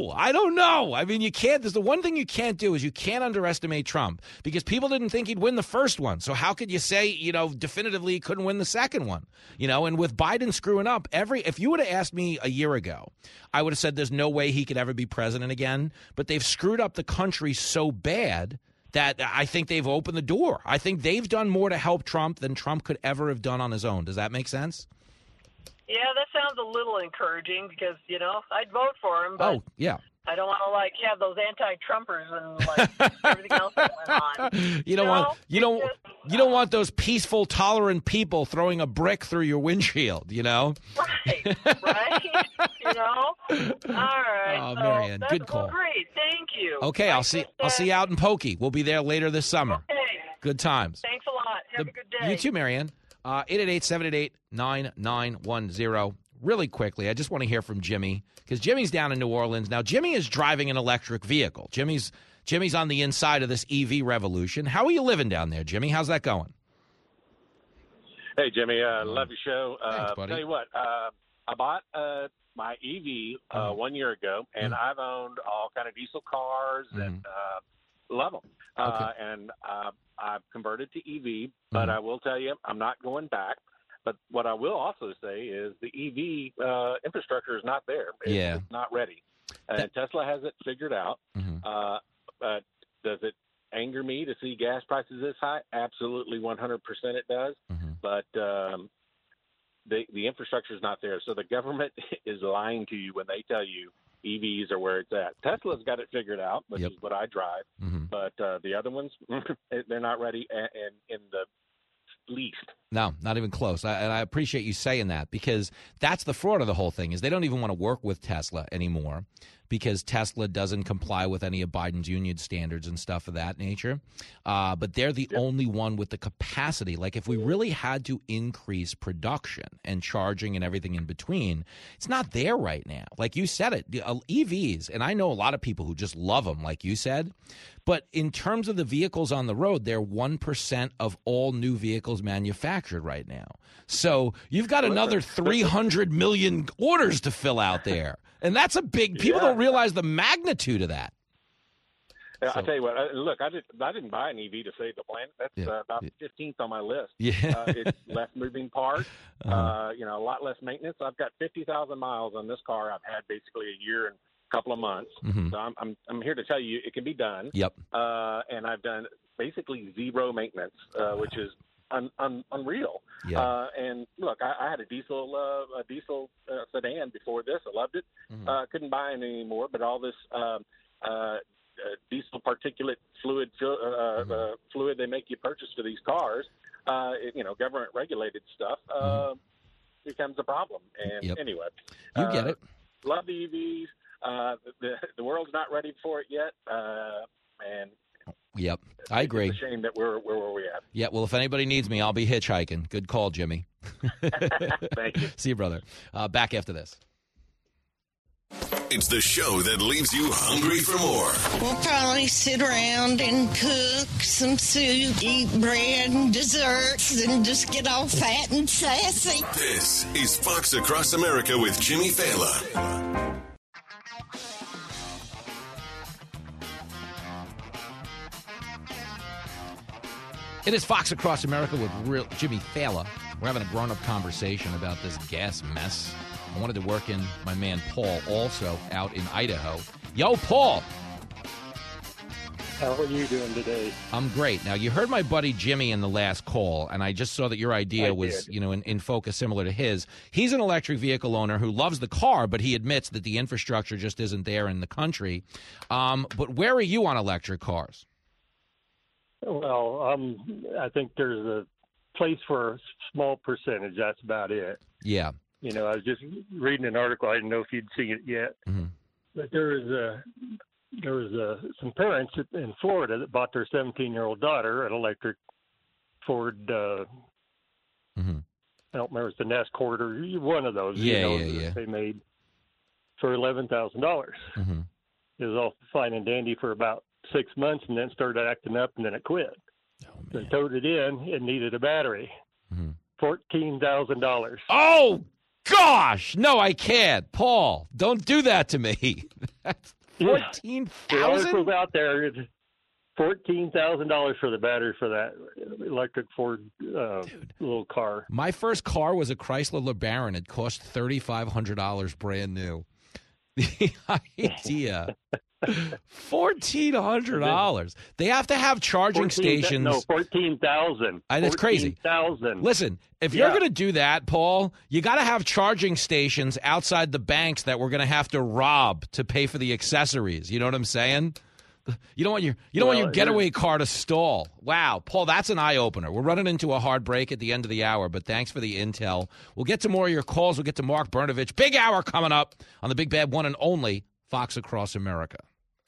[SPEAKER 6] know. I mean, you can't. There's the one thing you can't do is you can't underestimate Trump because people didn't think he'd win the first one. So how could you say, definitively he couldn't win the second one? And with Biden screwing up, if you would have asked me a year ago, I would have said there's no way he could ever be president again. But they've screwed up the country so bad that I think they've opened the door. I think they've done more to help Trump than Trump could ever have done on his own. Does that make sense?
[SPEAKER 20] Yeah, that sounds a little encouraging because, I'd vote for him. But
[SPEAKER 6] oh, yeah.
[SPEAKER 20] I don't want to, have those anti-Trumpers and, everything else that went on.
[SPEAKER 6] You don't want those peaceful, tolerant people throwing a brick through your windshield,
[SPEAKER 20] Right. All right.
[SPEAKER 6] Oh, Marianne, good call.
[SPEAKER 20] Great. Thank you.
[SPEAKER 6] Okay, I'll see you out in Pokey. We'll be there later this summer.
[SPEAKER 20] Okay.
[SPEAKER 6] Good times.
[SPEAKER 20] Thanks a lot. Have a good day.
[SPEAKER 6] You too, Marianne. 888-788-9910. Really quickly, I just want to hear from Jimmy because Jimmy's down in New Orleans. Now, Jimmy is driving an electric vehicle. Jimmy's on the inside of this EV revolution. How are you living down there, Jimmy? How's that going?
[SPEAKER 21] Hey, Jimmy. Love your show.
[SPEAKER 6] Thanks, buddy.
[SPEAKER 21] Tell you what, I bought my EV 1 year ago, and I've owned all kind of diesel cars and love them.
[SPEAKER 6] Okay.
[SPEAKER 21] And I've converted to EV, but I will tell you, I'm not going back. But what I will also say is the EV infrastructure is not there. It's not ready. And Tesla has it figured out. But does it anger me to see gas prices this high? Absolutely, 100% it does. But the infrastructure is not there. So the government is lying to you when they tell you EVs are where it's at. Tesla's got it figured out, which is what I drive. But the other ones, they're not ready and in the least.
[SPEAKER 6] No, not even close. And I appreciate you saying that because that's the fraud of the whole thing is they don't even want to work with Tesla anymore because Tesla doesn't comply with any of Biden's union standards and stuff of that nature. But they're the only one with the capacity. Like if we really had to increase production and charging and everything in between, it's not there right now. Like you said it, EVs, and I know a lot of people who just love them, like you said. But in terms of the vehicles on the road, they're 1% of all new vehicles manufactured right now. So you've got another 300 million orders to fill out there. And that's a big – people don't realize the magnitude of that.
[SPEAKER 21] I'll tell you what. Look, I didn't buy an EV to save the planet. That's about 15th on my list. It's less moving parts, a lot less maintenance. I've got 50,000 miles on this car. I've had basically a year and a couple of months. So I'm here to tell you it can be done.
[SPEAKER 6] Yep.
[SPEAKER 21] And I've done basically zero maintenance, which is unreal.
[SPEAKER 6] Yeah.
[SPEAKER 21] And look, I had a diesel sedan before this. I loved it. Couldn't buy it anymore. But all this diesel particulate fluid fluid they make you purchase for these cars, government regulated stuff, becomes a problem. And anyway,
[SPEAKER 6] you get it.
[SPEAKER 21] Love the EVs. The world's not ready for it yet, and.
[SPEAKER 6] Yep, I agree.
[SPEAKER 21] It's a shame that we're where we at.
[SPEAKER 6] Yeah, well, if anybody needs me, I'll be hitchhiking. Good call, Jimmy.
[SPEAKER 21] Thank you.
[SPEAKER 6] See you, brother. Back after this.
[SPEAKER 5] It's the show that leaves you hungry for more.
[SPEAKER 1] We'll probably sit around and cook some soup, eat bread and desserts, and just get all fat and sassy.
[SPEAKER 5] This is Fox Across America with Jimmy Fallon.
[SPEAKER 6] It is Fox Across America with Jimmy Fallon. We're having a grown-up conversation about this gas mess. I wanted to work in my man Paul, also out in Idaho. Yo, Paul!
[SPEAKER 22] How are you doing today?
[SPEAKER 6] I'm great. Now, you heard my buddy Jimmy in the last call, and I just saw that your idea was, in focus similar to his. He's an electric vehicle owner who loves the car, but he admits that the infrastructure just isn't there in the country. But where are you on electric cars?
[SPEAKER 22] Well, I think there's a place for a small percentage. That's about it.
[SPEAKER 6] Yeah.
[SPEAKER 22] I was just reading an article. I didn't know if you'd seen it yet.
[SPEAKER 6] Mm-hmm.
[SPEAKER 22] But there was some parents in Florida that bought their 17-year-old daughter an electric Ford. I don't remember if it's the Escort or one of those.
[SPEAKER 6] Yeah.
[SPEAKER 22] They made for $11,000.
[SPEAKER 6] Mm-hmm.
[SPEAKER 22] It was all fine and dandy for about 6 months, and then started acting up, and then it quit. They towed it in. It needed a battery. $14,000.
[SPEAKER 6] Oh gosh, no, I can't, Paul. Don't do that to me. That's $14,000.
[SPEAKER 22] The article's out there. It's $14,000 for the battery for that electric Ford little car.
[SPEAKER 6] My first car was a Chrysler LeBaron. It cost $3,500 brand new. The idea. $1,400. They have to have charging stations.
[SPEAKER 22] No, 14,000.
[SPEAKER 6] That's crazy.
[SPEAKER 22] 14,000.
[SPEAKER 6] Listen, if you're going to do that, Paul, you got to have charging stations outside the banks that we're going to have to rob to pay for the accessories. You know what I'm saying? You don't want your getaway car to stall. Wow, Paul, that's an eye opener. We're running into a hard break at the end of the hour, but thanks for the intel. We'll get to more of your calls. We'll get to Mark Brnovich. Big hour coming up on the Big Bad One and Only Fox Across America.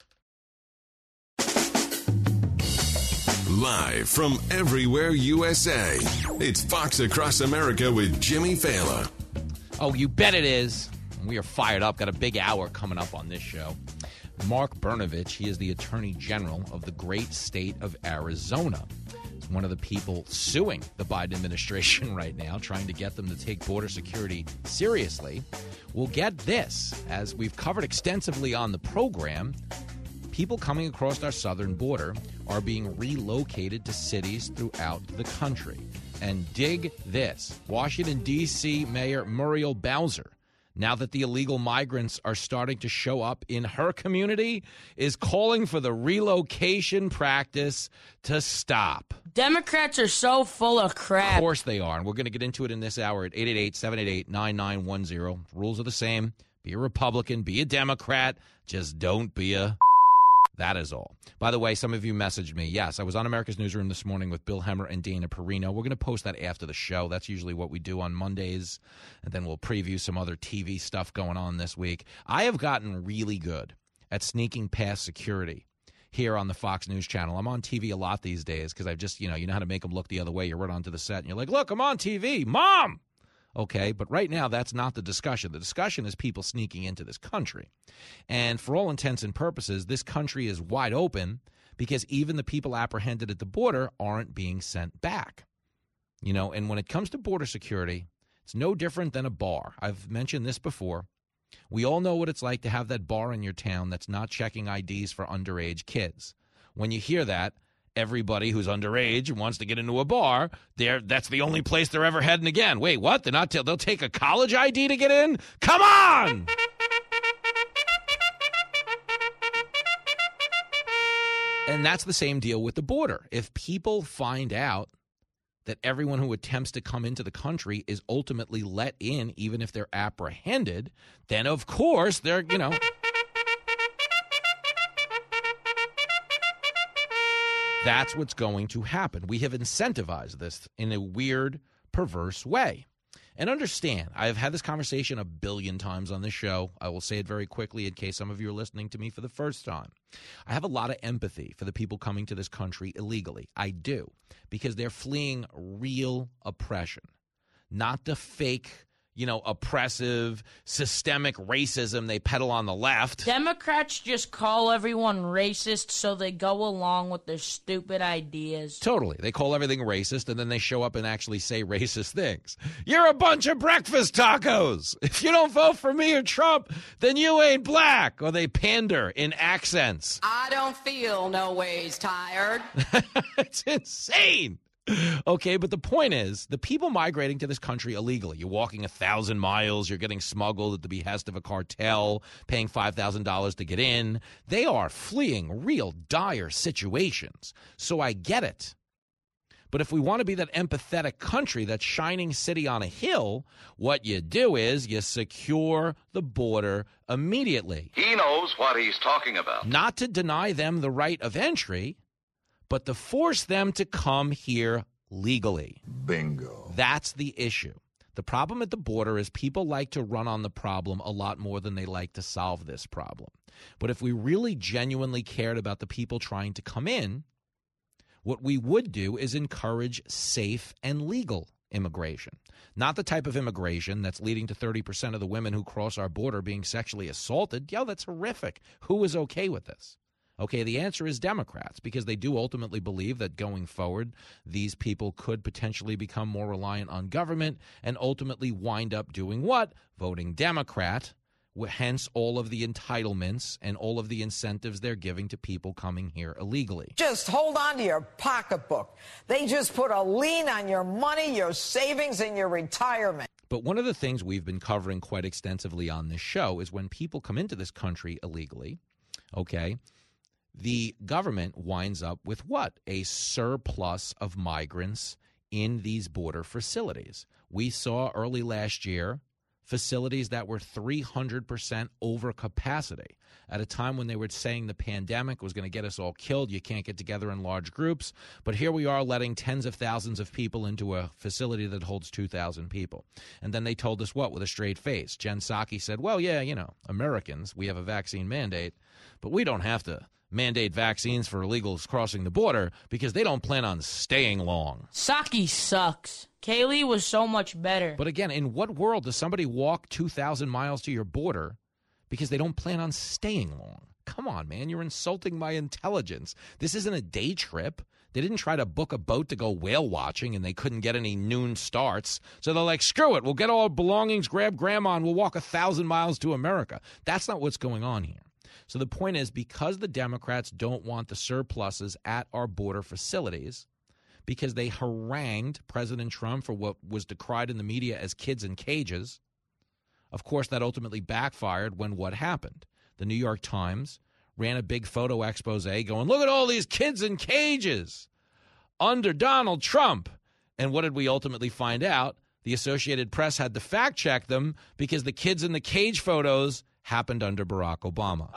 [SPEAKER 5] Live from everywhere USA, it's Fox Across America with Jimmy Fallon.
[SPEAKER 6] Oh, you bet it is. We are fired up. Got a big hour coming up on this show. Mark Brnovich, he is the Attorney General of the great state of Arizona. He's one of the people suing the Biden administration right now, trying to get them to take border security seriously. We'll get this, as we've covered extensively on the program. People coming across our southern border are being relocated to cities throughout the country. And dig this, Washington, D.C. Mayor Muriel Bowser, now that the illegal migrants are starting to show up in her community, is calling for the relocation practice to stop.
[SPEAKER 23] Democrats are so full of crap.
[SPEAKER 6] Of course they are, and we're going to get into it in this hour at 888-788-9910. Rules are the same. Be a Republican, be a Democrat, just don't be a... That is all. By the way, some of you messaged me. Yes, I was on America's Newsroom this morning with Bill Hemmer and Dana Perino. We're going to post that after the show. That's usually what we do on Mondays, and then we'll preview some other TV stuff going on this week. I have gotten really good at sneaking past security here on the Fox News Channel. I'm on TV a lot these days because I've just, you know how to make them look the other way. You're right onto the set, and you're like, look, I'm on TV. Mom! Okay, but right now that's not the discussion. The discussion is people sneaking into this country. And for all intents and purposes, this country is wide open because even the people apprehended at the border aren't being sent back. And when it comes to border security, it's no different than a bar. I've mentioned this before. We all know what it's like to have that bar in your town that's not checking IDs for underage kids. When you hear that, everybody who's underage and wants to get into a bar, that's the only place they're ever heading again. Wait, what? They'll take a college ID to get in? Come on! And that's the same deal with the border. If people find out that everyone who attempts to come into the country is ultimately let in, even if they're apprehended, then of course they're, that's what's going to happen. We have incentivized this in a weird, perverse way. And understand, I've had this conversation 1 billion times on this show. I will say it very quickly in case some of you are listening to me for the first time. I have a lot of empathy for the people coming to this country illegally. I do, because they're fleeing real oppression, not the fake, oppressive, systemic racism they peddle on the left.
[SPEAKER 23] Democrats just call everyone racist so they go along with their stupid ideas.
[SPEAKER 6] Totally. They call everything racist, and then they show up and actually say racist things. You're a bunch of breakfast tacos. If you don't vote for me or Trump, then you ain't black. Or they pander in accents.
[SPEAKER 3] I don't feel no ways tired.
[SPEAKER 6] It's insane. Okay, but the point is, the people migrating to this country illegally, you're walking 1,000 miles, you're getting smuggled at the behest of a cartel, paying $5,000 to get in. They are fleeing real dire situations. So I get it. But if we want to be that empathetic country, that shining city on a hill, what you do is you secure the border immediately.
[SPEAKER 10] He knows what he's talking about.
[SPEAKER 6] Not to deny them the right of entry, but to force them to come here legally.
[SPEAKER 10] Bingo.
[SPEAKER 6] That's the issue. The problem at the border is people like to run on the problem a lot more than they like to solve this problem. But if we really genuinely cared about the people trying to come in, what we would do is encourage safe and legal immigration. Not the type of immigration that's leading to 30% of the women who cross our border being sexually assaulted. Yo, that's horrific. Who is okay with this? Okay, the answer is Democrats, because they do ultimately believe that going forward, these people could potentially become more reliant on government and ultimately wind up doing what? Voting Democrat, hence all of the entitlements and all of the incentives they're giving to people coming here illegally.
[SPEAKER 3] Just hold on to your pocketbook. They just put a lien on your money, your savings, and your retirement.
[SPEAKER 6] But one of the things we've been covering quite extensively on this show is when people come into this country illegally, okay, the government winds up with what? A surplus of migrants in these border facilities. We saw early last year facilities that were 300% over capacity at a time when they were saying the pandemic was going to get us all killed. You can't get together in large groups. But here we are letting tens of thousands of people into a facility that holds 2,000 people. And then they told us what with a straight face? Jen Psaki said, well, yeah, Americans, we have a vaccine mandate, but we don't have to mandate vaccines for illegals crossing the border because they don't plan on staying long.
[SPEAKER 23] Psaki sucks. Kaylee was so much better.
[SPEAKER 6] But again, in what world does somebody walk 2,000 miles to your border because they don't plan on staying long? Come on, man. You're insulting my intelligence. This isn't a day trip. They didn't try to book a boat to go whale watching and they couldn't get any noon starts. So they're like, screw it. We'll get all our belongings, grab grandma, and we'll walk 1,000 miles to America. That's not what's going on here. So the point is, because the Democrats don't want the surpluses at our border facilities, because they harangued President Trump for what was decried in the media as kids in cages, of course, that ultimately backfired when what happened? The New York Times ran a big photo expose going, look at all these kids in cages under Donald Trump. And what did we ultimately find out? The Associated Press had to fact check them because the kids in the cage photos happened under Barack Obama.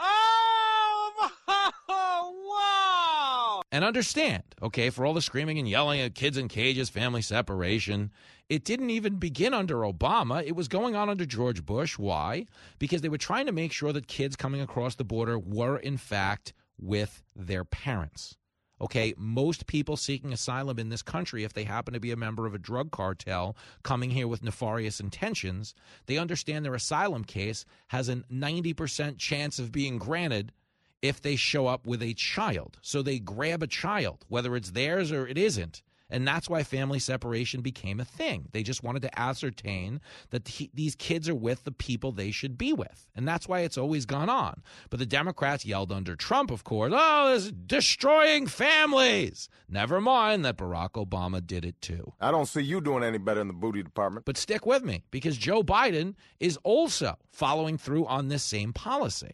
[SPEAKER 6] And understand, okay, for all the screaming and yelling at kids in cages, family separation, it didn't even begin under Obama. It was going on under George Bush. Why? Because they were trying to make sure that kids coming across the border were, in fact, with their parents. Okay, most people seeking asylum in this country, if they happen to be a member of a drug cartel coming here with nefarious intentions, they understand their asylum case has a 90% chance of being granted if they show up with a child. So they grab a child, whether it's theirs or it isn't. And that's why family separation became a thing. They just wanted to ascertain that these kids are with the people they should be with. And that's why it's always gone on. But the Democrats yelled under Trump, of course, oh, this is destroying families. Never mind that Barack Obama did it too.
[SPEAKER 4] I don't see you doing any better in the booty department.
[SPEAKER 6] But stick with me, because Joe Biden is also following through on this same policy.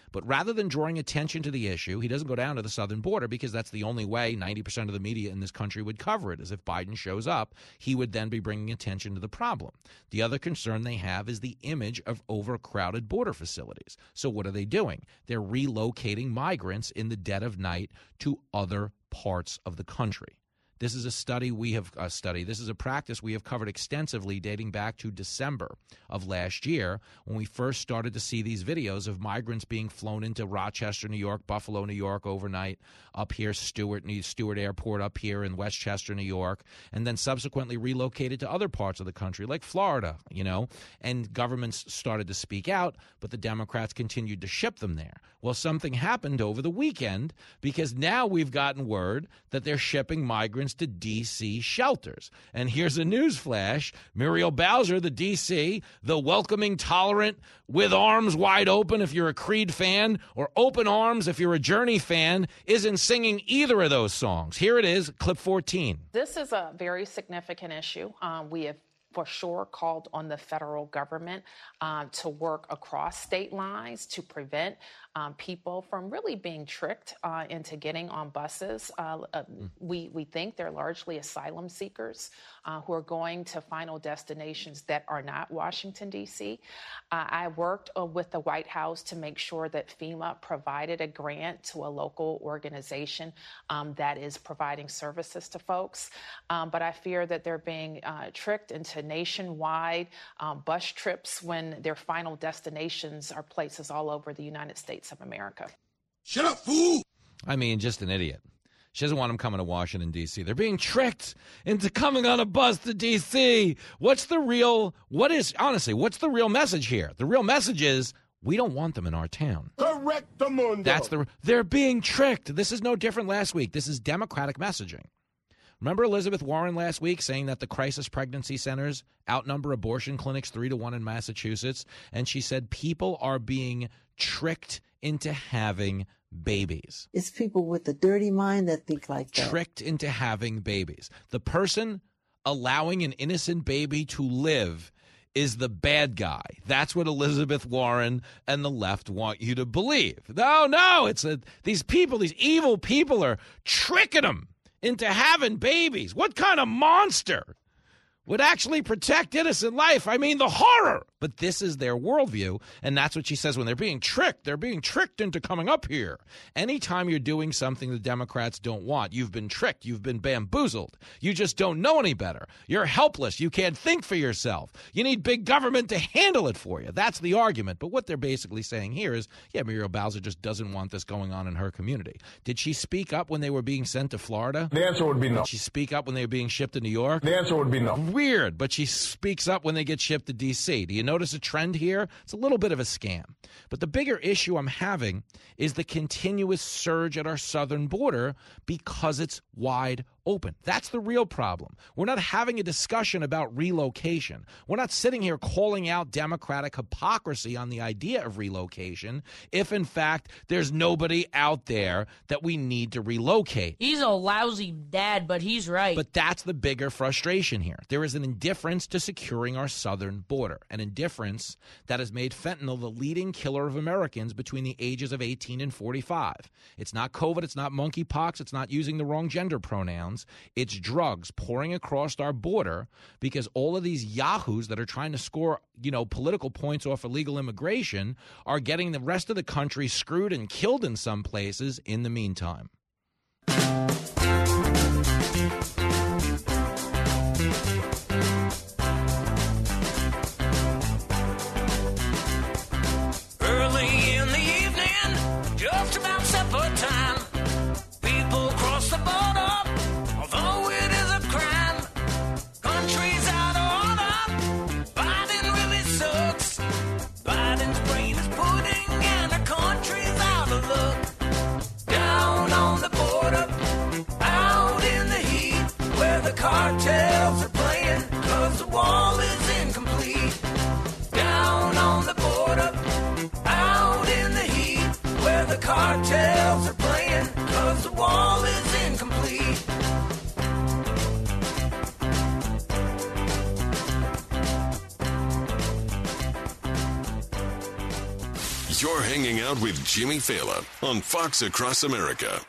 [SPEAKER 6] But rather than drawing attention to the issue, he doesn't go down to the southern border because that's the only way 90% of the media in this country would cover it, is if Biden shows up, he would then be bringing attention to the problem. The other concern they have is the image of overcrowded border facilities. So what are they doing? They're relocating migrants in the dead of night to other parts of the country. This is a study we have This is a practice we have covered extensively dating back to December of last year when we first started to see these videos of migrants being flown into Rochester, New York, Buffalo, New York overnight, up here, Stewart Airport up here in Westchester, New York, and then subsequently relocated to other parts of the country like Florida, and governments started to speak out, but the Democrats continued to ship them there. Well, something happened over the weekend because now we've gotten word that they're shipping migrants to D.C. shelters. And here's a news flash. Muriel Bowser, the D.C., the welcoming, tolerant, with arms wide open if you're a Creed fan, or open arms if you're a Journey fan, isn't singing either of those songs. Here it is, clip 14.
[SPEAKER 2] This is a very significant issue. We have for sure called on the federal government to work across state lines to prevent people from really being tricked into getting on buses. We think they're largely asylum seekers who are going to final destinations that are not Washington, D.C. I worked with the White House to make sure that FEMA provided a grant to a local organization that is providing services to folks. But I fear that they're being tricked into nationwide bus trips when their final destinations are places all over the United States of America.
[SPEAKER 6] Shut up, fool! I mean, just an idiot. She doesn't want them coming to Washington, D.C. They're being tricked into coming on a bus to D.C. What's the real message here? The real message is we don't want them in our town. Correctamundo. They're being tricked. This is no different last week. This is Democratic messaging. Remember Elizabeth Warren last week saying that the crisis pregnancy centers outnumber abortion clinics 3-1 in Massachusetts? And she said people are being tricked into having babies.
[SPEAKER 7] It's people with a dirty mind that think like that.
[SPEAKER 6] Tricked into having babies. The person allowing an innocent baby to live is the bad guy. That's what Elizabeth Warren and the left want you to believe. No, these evil people are tricking them into having babies. What kind of monster would actually protect innocent life? I mean, the horror. But this is their worldview, and that's what she says when they're being tricked. They're being tricked into coming up here. Anytime you're doing something the Democrats don't want, you've been tricked. You've been bamboozled. You just don't know any better. You're helpless. You can't think for yourself. You need big government to handle it for you. That's the argument. But what they're basically saying here is, Muriel Bowser just doesn't want this going on in her community. Did she speak up when they were being sent to Florida?
[SPEAKER 4] The answer would be no.
[SPEAKER 6] Did she speak up when they were being shipped to New York?
[SPEAKER 4] The answer would be no.
[SPEAKER 6] Weird, but she speaks up when they get shipped to D.C. Do you notice a trend here? It's a little bit of a scam. But the bigger issue I'm having is the continuous surge at our southern border because it's wide open. That's the real problem. We're not having a discussion about relocation. We're not sitting here calling out Democratic hypocrisy on the idea of relocation if, in fact, there's nobody out there that we need to relocate.
[SPEAKER 23] He's a lousy dad, but he's right.
[SPEAKER 6] But that's the bigger frustration here. There is an indifference to securing our southern border, an indifference that has made fentanyl the leading killer of Americans between the ages of 18 and 45. It's not COVID, it's not monkeypox, it's not using the wrong gender pronouns. It's drugs pouring across our border because all of these yahoos that are trying to score, political points off illegal immigration are getting the rest of the country screwed and killed in some places in the meantime.
[SPEAKER 17] Early in the evening, just about supper time, people cross the border. Although it is a crime, country's out of order. Biden really sucks. Biden's brain is pudding and the country's out of luck. Down on the border, out in the heat, where the cartels are playing, 'cause the wall is incomplete. Down on the border, out in the heat, where the cartels are playing.
[SPEAKER 5] You're hanging out with Jimmy Fallon on Fox Across America.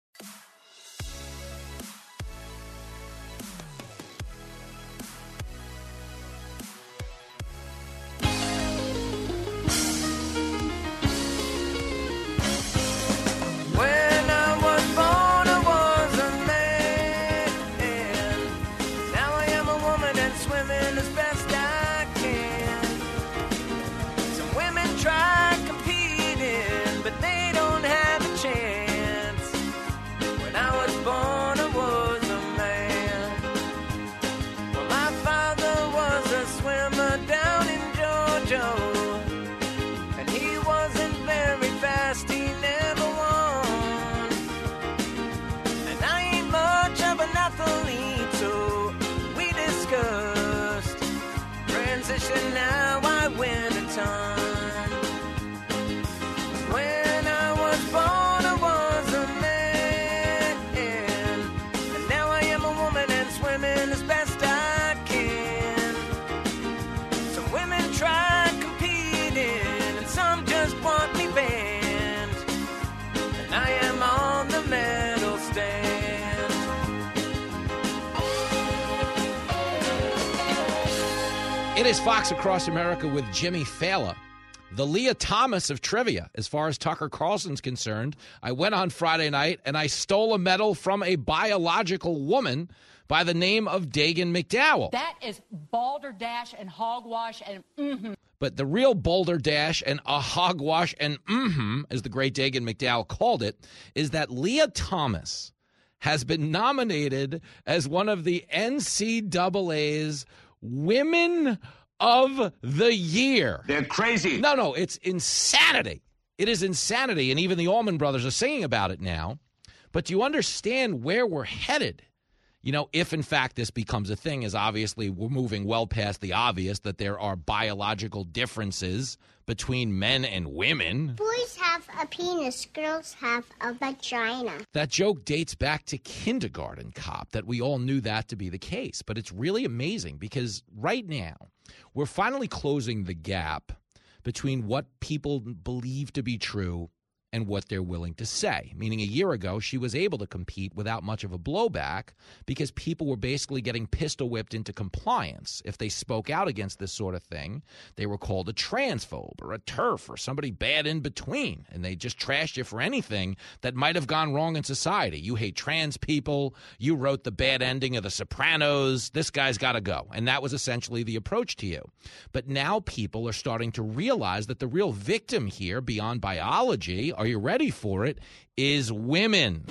[SPEAKER 17] Now I win a ton. When I was born, I was a man, and now I am a woman and swimming as best I can. Some women try competing, and some just want me banned, and I am on the medal stand.
[SPEAKER 6] It is Fox Across America with Jimmy Fallon, the Leah Thomas of trivia. As far as Tucker Carlson's concerned, I went on Friday night and I stole a medal from a biological woman by the name of Dagan McDowell.
[SPEAKER 9] That is balderdash and hogwash and
[SPEAKER 6] But the real balderdash and a hogwash and as the great Dagan McDowell called it, is that Leah Thomas has been nominated as one of the NCAA's Women of the Year.
[SPEAKER 10] They're crazy.
[SPEAKER 6] No, it's insanity. It is insanity, and even the Allman Brothers are singing about it now. But do you understand where we're headed? You know, if in fact this becomes a thing, is obviously we're moving well past the obvious that there are biological differences between men and women.
[SPEAKER 11] Boys have a penis, girls have a vagina.
[SPEAKER 6] That joke dates back to Kindergarten Cop, that we all knew that to be the case. But it's really amazing because right now we're finally closing the gap between what people believe to be true and what they're willing to say. Meaning a year ago, she was able to compete without much of a blowback because people were basically getting pistol whipped into compliance. If they spoke out against this sort of thing, they were called a transphobe or a TERF or somebody bad in between, and they just trashed you for anything that might have gone wrong in society. You hate trans people. You wrote the bad ending of The Sopranos. This guy's got to go. And that was essentially the approach to you. But now people are starting to realize that the real victim here, beyond biology, are you ready for it, is women.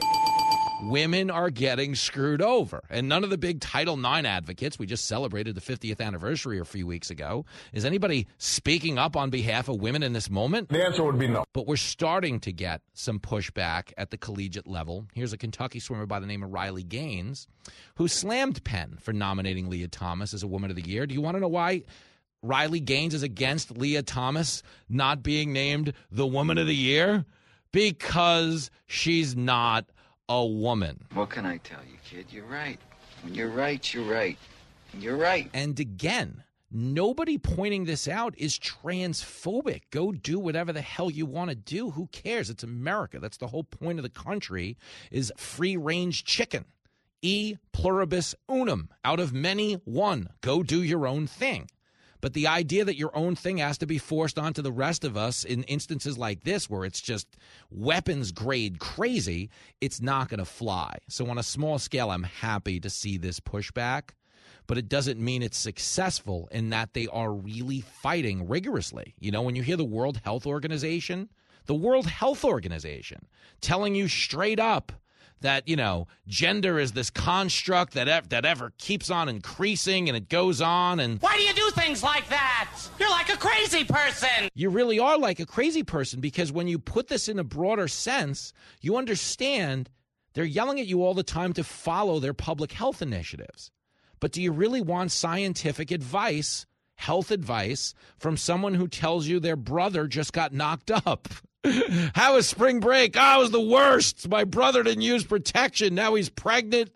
[SPEAKER 6] Women are getting screwed over. And none of the big Title IX advocates, we just celebrated the 50th anniversary a few weeks ago. Is anybody speaking up on behalf of women in this moment?
[SPEAKER 4] The answer would be no.
[SPEAKER 6] But we're starting to get some pushback at the collegiate level. Here's a Kentucky swimmer by the name of Riley Gaines, who slammed Penn for nominating Leah Thomas as a Woman of the Year. Do you want to know why Riley Gaines is against Leah Thomas not being named the Woman of the Year? Because she's not a woman.
[SPEAKER 10] What can I tell you, kid? You're right. When you're right, you're right. You're right.
[SPEAKER 6] And again, nobody pointing this out is transphobic. Go do whatever the hell you want to do. Who cares? It's America. That's the whole point of the country, is free-range chicken. E pluribus unum. Out of many, one. Go do your own thing. But the idea that your own thing has to be forced onto the rest of us in instances like this where it's just weapons grade crazy, it's not going to fly. So on a small scale, I'm happy to see this pushback, but it doesn't mean it's successful in that they are really fighting rigorously. You know, when you hear the World Health Organization telling you straight up that, you know, gender is this construct that ever keeps on increasing and it goes on. And
[SPEAKER 23] why do you do things like that? You're like a crazy person.
[SPEAKER 6] You really are like a crazy person, because when you put this in a broader sense, you understand they're yelling at you all the time to follow their public health initiatives. But do you really want scientific advice, health advice, from someone who tells you their brother just got knocked up? How was spring break? Oh, it was the worst. My brother didn't use protection. Now he's pregnant.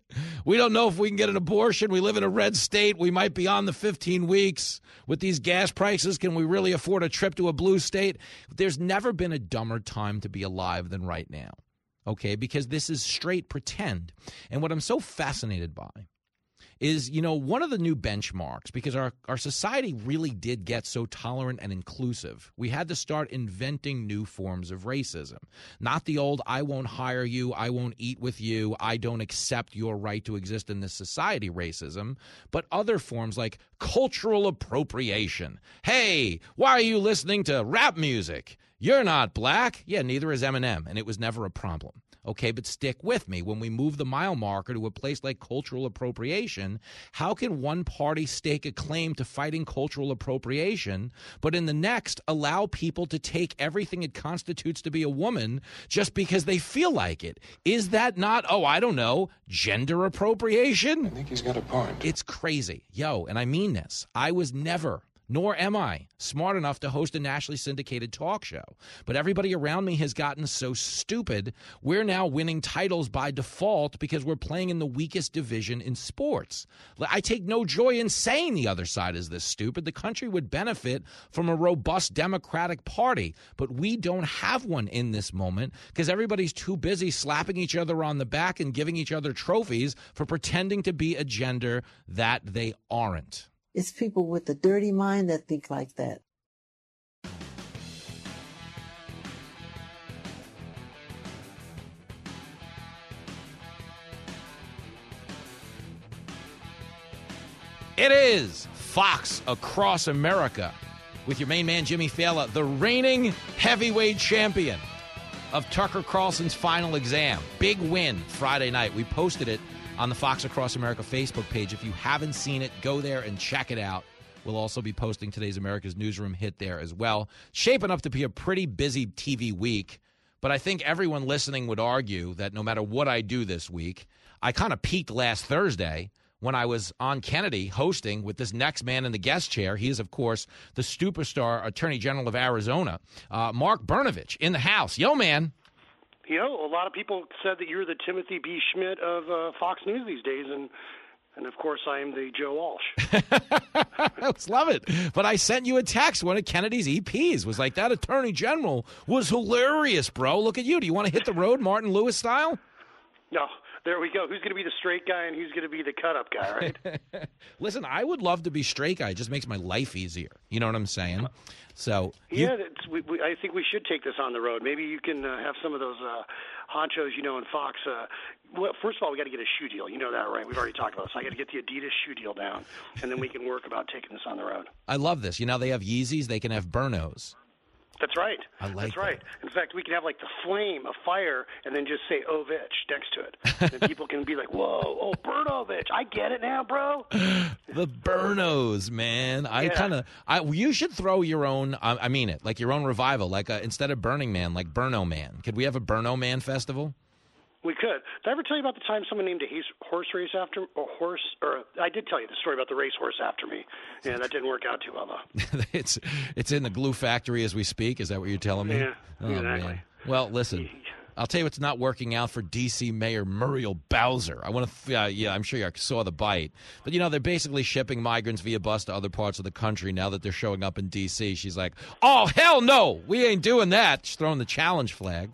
[SPEAKER 6] We don't know if we can get an abortion. We live in a red state. We might be on the 15 weeks. With these gas prices, can we really afford a trip to a blue state? There's never been a dumber time to be alive than right now, okay, because this is straight pretend. And what I'm so fascinated by is, one of the new benchmarks, because our society really did get so tolerant and inclusive, we had to start inventing new forms of racism. Not the old, I won't hire you, I won't eat with you, I don't accept your right to exist in this society racism, but other forms like cultural appropriation. Hey, why are you listening to rap music? You're not black. Yeah, neither is Eminem, and it was never a problem. Okay, but stick with me. When we move the mile marker to a place like cultural appropriation, how can one party stake a claim to fighting cultural appropriation, but in the next allow people to take everything it constitutes to be a woman just because they feel like it? Is that not, gender appropriation?
[SPEAKER 8] I think he's got a point.
[SPEAKER 6] It's crazy. And I mean this. I was never, nor am I, smart enough to host a nationally syndicated talk show. But everybody around me has gotten so stupid, we're now winning titles by default because we're playing in the weakest division in sports. I take no joy in saying the other side is this stupid. The country would benefit from a robust Democratic Party, but we don't have one in this moment because everybody's too busy slapping each other on the back and giving each other trophies for pretending to be a gender that they aren't.
[SPEAKER 7] It's people with a dirty mind that think like that.
[SPEAKER 6] It is Fox Across America with your main man, Jimmy Fallon, the reigning heavyweight champion of Tucker Carlson's final exam. Big win Friday night. We posted it on the Fox Across America Facebook page. If you haven't seen it, go there and check it out. We'll also be posting today's America's Newsroom hit there as well. Shaping up to be a pretty busy TV week, but I think everyone listening would argue that no matter what I do this week, I kind of peaked last Thursday when I was on Kennedy hosting with this next man in the guest chair. He is, of course, the superstar Attorney General of Arizona, Mark Brnovich, in the house. Yo, man.
[SPEAKER 12] A lot of people said that you're the Timothy B. Schmidt of Fox News these days, and of course I am the Joe Walsh.
[SPEAKER 6] Let's love it. But I sent you a text. One of Kennedy's EPs was like, that Attorney General was hilarious, bro. Look at you. Do you want to hit the road Martin Lewis style?
[SPEAKER 12] No. There we go. Who's going to be the straight guy and who's going to be the cut-up guy, right?
[SPEAKER 6] Listen, I would love to be straight guy. It just makes my life easier. You know what I'm saying? So
[SPEAKER 12] I think we should take this on the road. Maybe you can have some of those honchos, in Fox. Well, first of all, we got to get a shoe deal. You know that, right? We've already talked about this. I got to get the Adidas shoe deal down, and then we can work about taking this on the road.
[SPEAKER 6] I love this. They have Yeezys. They can have Burnos.
[SPEAKER 12] That's right.
[SPEAKER 6] That's
[SPEAKER 12] right. In fact, we can have like the flame of fire and then just say Ovich next to it. And people can be like, whoa, Burnovich. I get it now, bro.
[SPEAKER 6] The Burnos, man. You should throw your own, I mean it, like your own revival, like instead of Burning Man, like Burno Man. Could we have a Burno Man festival?
[SPEAKER 12] We could. Did I ever tell you about the time someone named a horse race after I did tell you the story about the racehorse after me, and that didn't work out too well, though.
[SPEAKER 6] It's in the glue factory as we speak. Is that what you're telling me?
[SPEAKER 12] Yeah, exactly.
[SPEAKER 6] Man. Well, listen, I'll tell you what's not working out for D.C. Mayor Muriel Bowser. I want to, I'm sure you saw the bite. But, they're basically shipping migrants via bus to other parts of the country now that they're showing up in D.C. She's like, oh, hell no, we ain't doing that. She's throwing the challenge flag.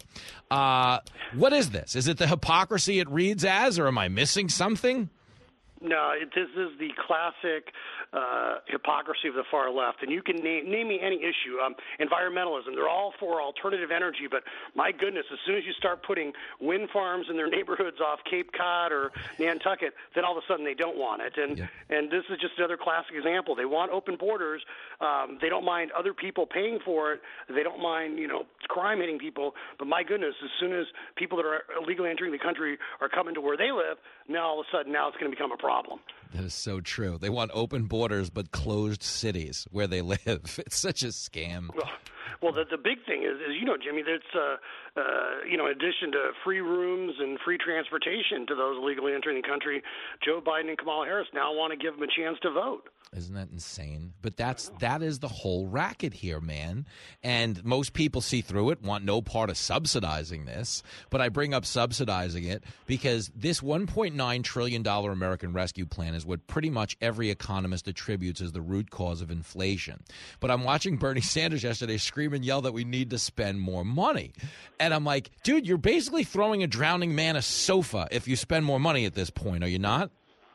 [SPEAKER 6] What is this? Is it the hypocrisy it reads as, or am I missing something?
[SPEAKER 12] No, this is the classic hypocrisy of the far left. And you can name me any issue. Environmentalism, they're all for alternative energy, but my goodness, as soon as you start putting wind farms in their neighborhoods off Cape Cod or Nantucket, then all of a sudden they don't want it. And this is just another classic example. They want open borders. They don't mind other people paying for it. They don't mind, crime hitting people. But my goodness, as soon as people that are illegally entering the country are coming to where they live, now all of a sudden it's going to become a problem.
[SPEAKER 6] That is so true. They want open borders but closed cities where they live. It's such a scam.
[SPEAKER 12] Well, the big thing is Jimmy, that's in addition to free rooms and free transportation to those illegally entering the country, Joe Biden and Kamala Harris now want to give them a chance to vote.
[SPEAKER 6] Isn't that insane? But that is the whole racket here, man. And most people see through it, want no part of subsidizing this. But I bring up subsidizing it because this $1.9 trillion American Rescue Plan is what pretty much every economist attributes as the root cause of inflation. But I'm watching Bernie Sanders yesterday scream and yell that we need to spend more money. And I'm like, dude, you're basically throwing a drowning man a sofa if you spend more money at this point, are you not?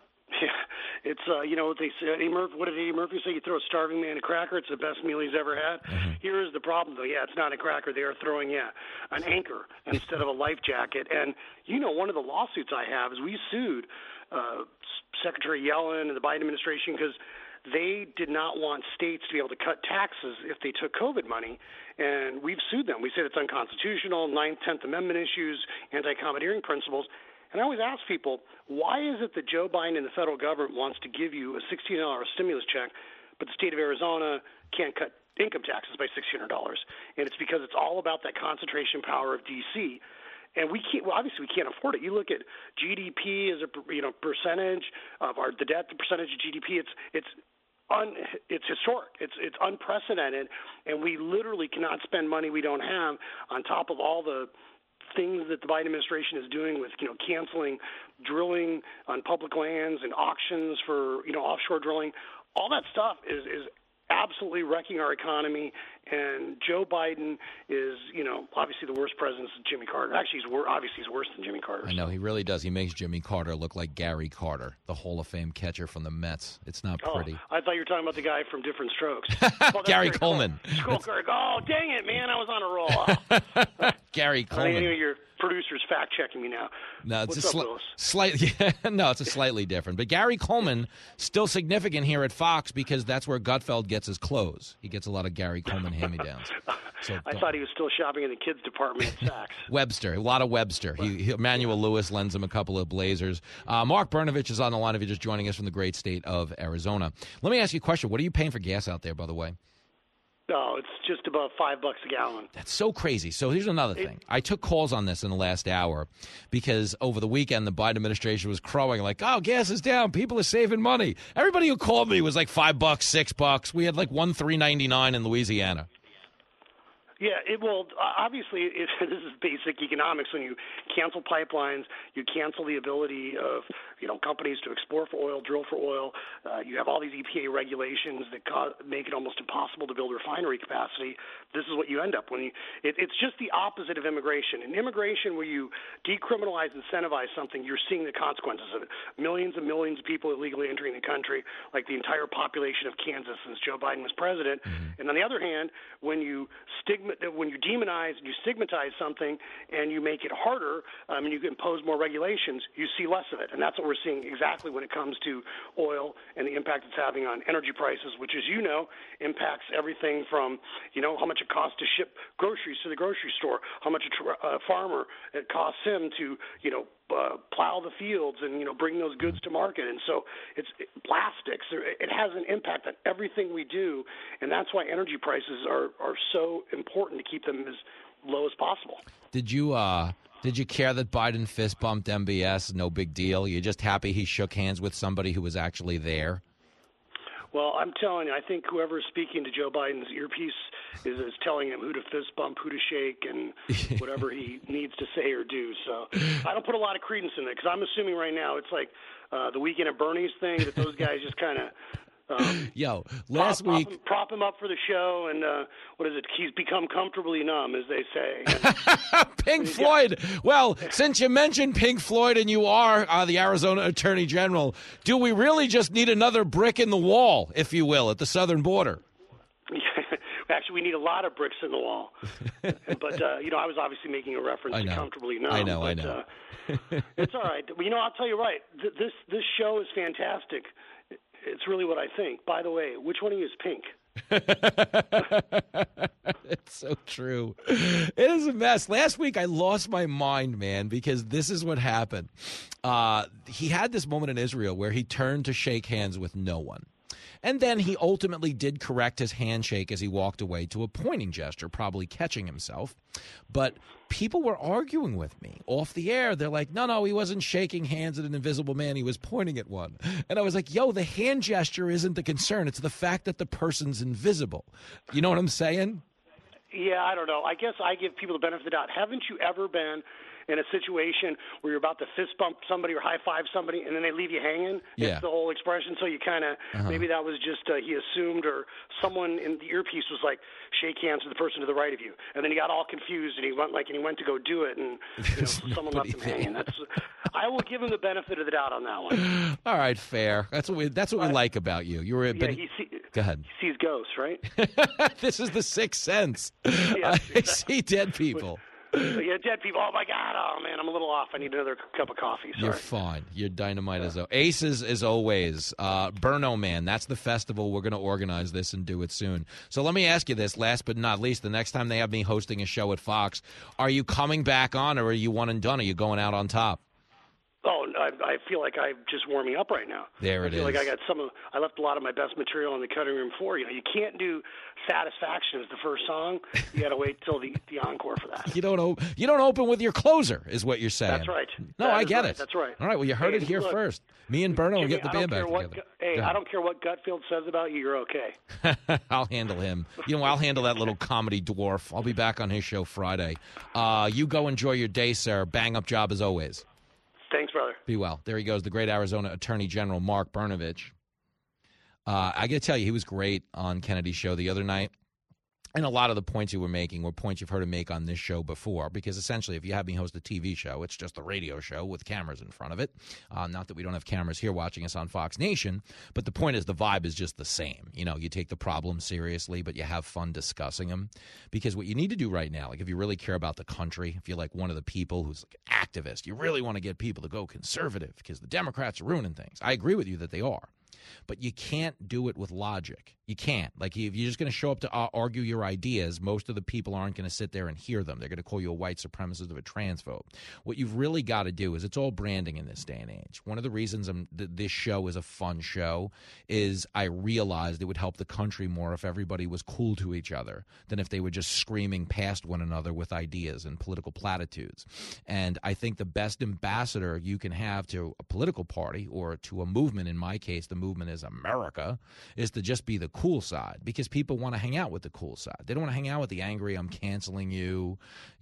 [SPEAKER 12] It's, what they say, what did Eddie Murphy say? You throw a starving man a cracker, it's the best meal he's ever had. Mm-hmm. Here is the problem, though. Yeah, it's not a cracker. They are throwing, an anchor instead of a life jacket. And, one of the lawsuits I have is we sued Secretary Yellen and the Biden administration because they did not want states to be able to cut taxes if they took COVID money. And we've sued them. We said it's unconstitutional, 9th, 10th Amendment issues, anti-commandeering principles. And I always ask people, why is it that Joe Biden and the federal government wants to give you a $1,600 stimulus check, but the state of Arizona can't cut income taxes by $1,600? And it's because it's all about that concentration power of D.C., and we can't. Well, obviously, we can't afford it. You look at GDP as a percentage of the debt, the percentage of GDP. It's historic. It's unprecedented, and we literally cannot spend money we don't have on top of all the things that the Biden administration is doing with, canceling drilling on public lands and auctions for, offshore drilling. All that stuff is absolutely wrecking our economy. And Joe Biden is, obviously the worst president since Jimmy Carter. Actually, he's worse than Jimmy Carter.
[SPEAKER 6] I know, he really does. He makes Jimmy Carter look like Gary Carter, the Hall of Fame catcher from the Mets. It's not pretty.
[SPEAKER 12] I thought you were talking about the guy from Different Strokes.
[SPEAKER 6] Gary Coleman.
[SPEAKER 12] Oh, dang it, man. I was on a roll.
[SPEAKER 6] Gary Coleman.
[SPEAKER 12] Your producer's fact-checking me now.
[SPEAKER 6] No, it's
[SPEAKER 12] What's up, Willis?
[SPEAKER 6] it's a slightly different. But Gary Coleman, still significant here at Fox because that's where Gutfeld gets his clothes. He gets a lot of Gary Coleman hand-me-downs. So
[SPEAKER 12] I thought he was still shopping in the kids' department at Saks.
[SPEAKER 6] Webster, a lot of Webster. Emmanuel Lewis lends him a couple of blazers. Mark Brnovich is on the line if you're just joining us from the great state of Arizona. Let me ask you a question. What are you paying for gas out there, by the way?
[SPEAKER 12] No, it's just about $5 a gallon.
[SPEAKER 6] That's so crazy. So here's another thing. I took calls on this in the last hour because over the weekend the Biden administration was crowing like, "Oh, gas is down. People are saving money." Everybody who called me was like $5, $6. We had like $1,399 in Louisiana.
[SPEAKER 12] Yeah, obviously, this is basic economics. When you cancel pipelines, you cancel the ability of companies to explore for oil, drill for oil. You have all these EPA regulations that make it almost impossible to build refinery capacity. This is what you end up when it's just the opposite of immigration. In immigration, where you decriminalize, incentivize something, you're seeing the consequences of it. Millions and millions of people illegally entering the country, like the entire population of Kansas since Joe Biden was president. Mm-hmm. And on the other hand, when you demonize and you stigmatize something and you make it harder and you impose more regulations, you see less of it. And that's what we're seeing exactly when it comes to oil and the impact it's having on energy prices, which, as you know, impacts everything from, how much it costs to ship groceries to the grocery store, how much a farmer, it costs him to, plow the fields and, bring those goods to market. And so it's plastics. It has an impact on everything we do. And that's why energy prices are so important to keep them as low as possible.
[SPEAKER 6] Did you care that Biden fist bumped MBS? No big deal. You're just happy he shook hands with somebody who was actually there?
[SPEAKER 12] Well, I'm telling you, I think whoever's speaking to Joe Biden's earpiece is telling him who to fist bump, who to shake, and whatever he needs to say or do. So I don't put a lot of credence in it because I'm assuming right now it's like the Weekend at Bernie's thing that those guys just kind of
[SPEAKER 6] last week
[SPEAKER 12] prop him up for the show, and what is it? He's become comfortably numb, as they say.
[SPEAKER 6] Pink Floyd. Well, since you mentioned Pink Floyd and you are the Arizona Attorney General, do we really just need another brick in the wall, if you will, at the southern border?
[SPEAKER 12] Actually, we need a lot of bricks in the wall. But, I was obviously making a reference to comfortably numb.
[SPEAKER 6] I know.
[SPEAKER 12] It's all right. I'll tell you right. This show is fantastic. It's really what I think. By the way, which one of you is pink?
[SPEAKER 6] It's so true. It is a mess. Last week I lost my mind, man, because this is what happened. He had this moment in Israel where he turned to shake hands with no one. And then he ultimately did correct his handshake as he walked away to a pointing gesture, probably catching himself. But people were arguing with me off the air. They're like, no, he wasn't shaking hands at an invisible man. He was pointing at one. And I was like, the hand gesture isn't the concern. It's the fact that the person's invisible. You know what I'm saying?
[SPEAKER 12] Yeah, I don't know. I guess I give people the benefit of the doubt. Haven't you ever been in a situation where you're about to fist bump somebody or high five somebody and then they leave you hanging?
[SPEAKER 6] Yeah.
[SPEAKER 12] It's the whole expression. So you kind of, maybe that was just, he assumed, or someone in the earpiece was like, shake hands with the person to the right of you. And then he got all confused and he went to go do it and someone left him hanging. I will give him the benefit of the doubt on that one.
[SPEAKER 6] All right, fair. That's what we like about you. You were go ahead.
[SPEAKER 12] He sees ghosts, right?
[SPEAKER 6] This is the Sixth Sense.
[SPEAKER 12] Yeah,
[SPEAKER 6] I see dead people.
[SPEAKER 12] Yeah, dead people. Oh, my God. Oh, man, I'm a little off. I need another cup of coffee. Sorry.
[SPEAKER 6] You're fine. You're dynamite as always. Aces as always. Burno Man, that's the festival. We're going to organize this and do it soon. So let me ask you this, last but not least. The next time they have me hosting a show at Fox, are you coming back on, or are you one and done? Are you going out on top?
[SPEAKER 12] Oh, I feel like I'm just warming up right now.
[SPEAKER 6] There it is.
[SPEAKER 12] I feel like I left a lot of my best material on the cutting room floor. You can't do Satisfaction as the first song. You got to wait till the encore for that.
[SPEAKER 6] You don't open with your closer, is what you're saying.
[SPEAKER 12] That's right.
[SPEAKER 6] No, I get it.
[SPEAKER 12] That's right.
[SPEAKER 6] All right, well, you heard it here first. Me and Burno will get the band back together.
[SPEAKER 12] I don't care what Gutfield says about you. You're okay.
[SPEAKER 6] I'll handle him. I'll handle that little comedy dwarf. I'll be back on his show Friday. You go enjoy your day, sir. Bang up job as always.
[SPEAKER 12] Thanks, brother.
[SPEAKER 6] Be well. There he goes, the great Arizona Attorney General Mark Brnovich. I got to tell you, he was great on Kennedy's show the other night. And a lot of the points you were making were points you've heard him make on this show before, because essentially if you have me host a TV show, it's just a radio show with cameras in front of it. Not that we don't have cameras here watching us on Fox Nation, but the point is the vibe is just the same. You take the problems seriously, but you have fun discussing them. Because what you need to do right now, like if you really care about the country, if you're like one of the people who's like an activist, you really want to get people to go conservative because the Democrats are ruining things. I agree with you that they are. But you can't do it with logic. You can't. Like, if you're just going to show up to argue your ideas, most of the people aren't going to sit there and hear them. They're going to call you a white supremacist or a transphobe. What you've really got to do is, it's all branding in this day and age. One of the reasons this show is a fun show is I realized it would help the country more if everybody was cool to each other than if they were just screaming past one another with ideas and political platitudes. And I think the best ambassador you can have to a political party or to a movement, in my case, the movement is America, is to just be the cool side, because people want to hang out with the cool side. They don't want to hang out with the angry, I'm canceling you,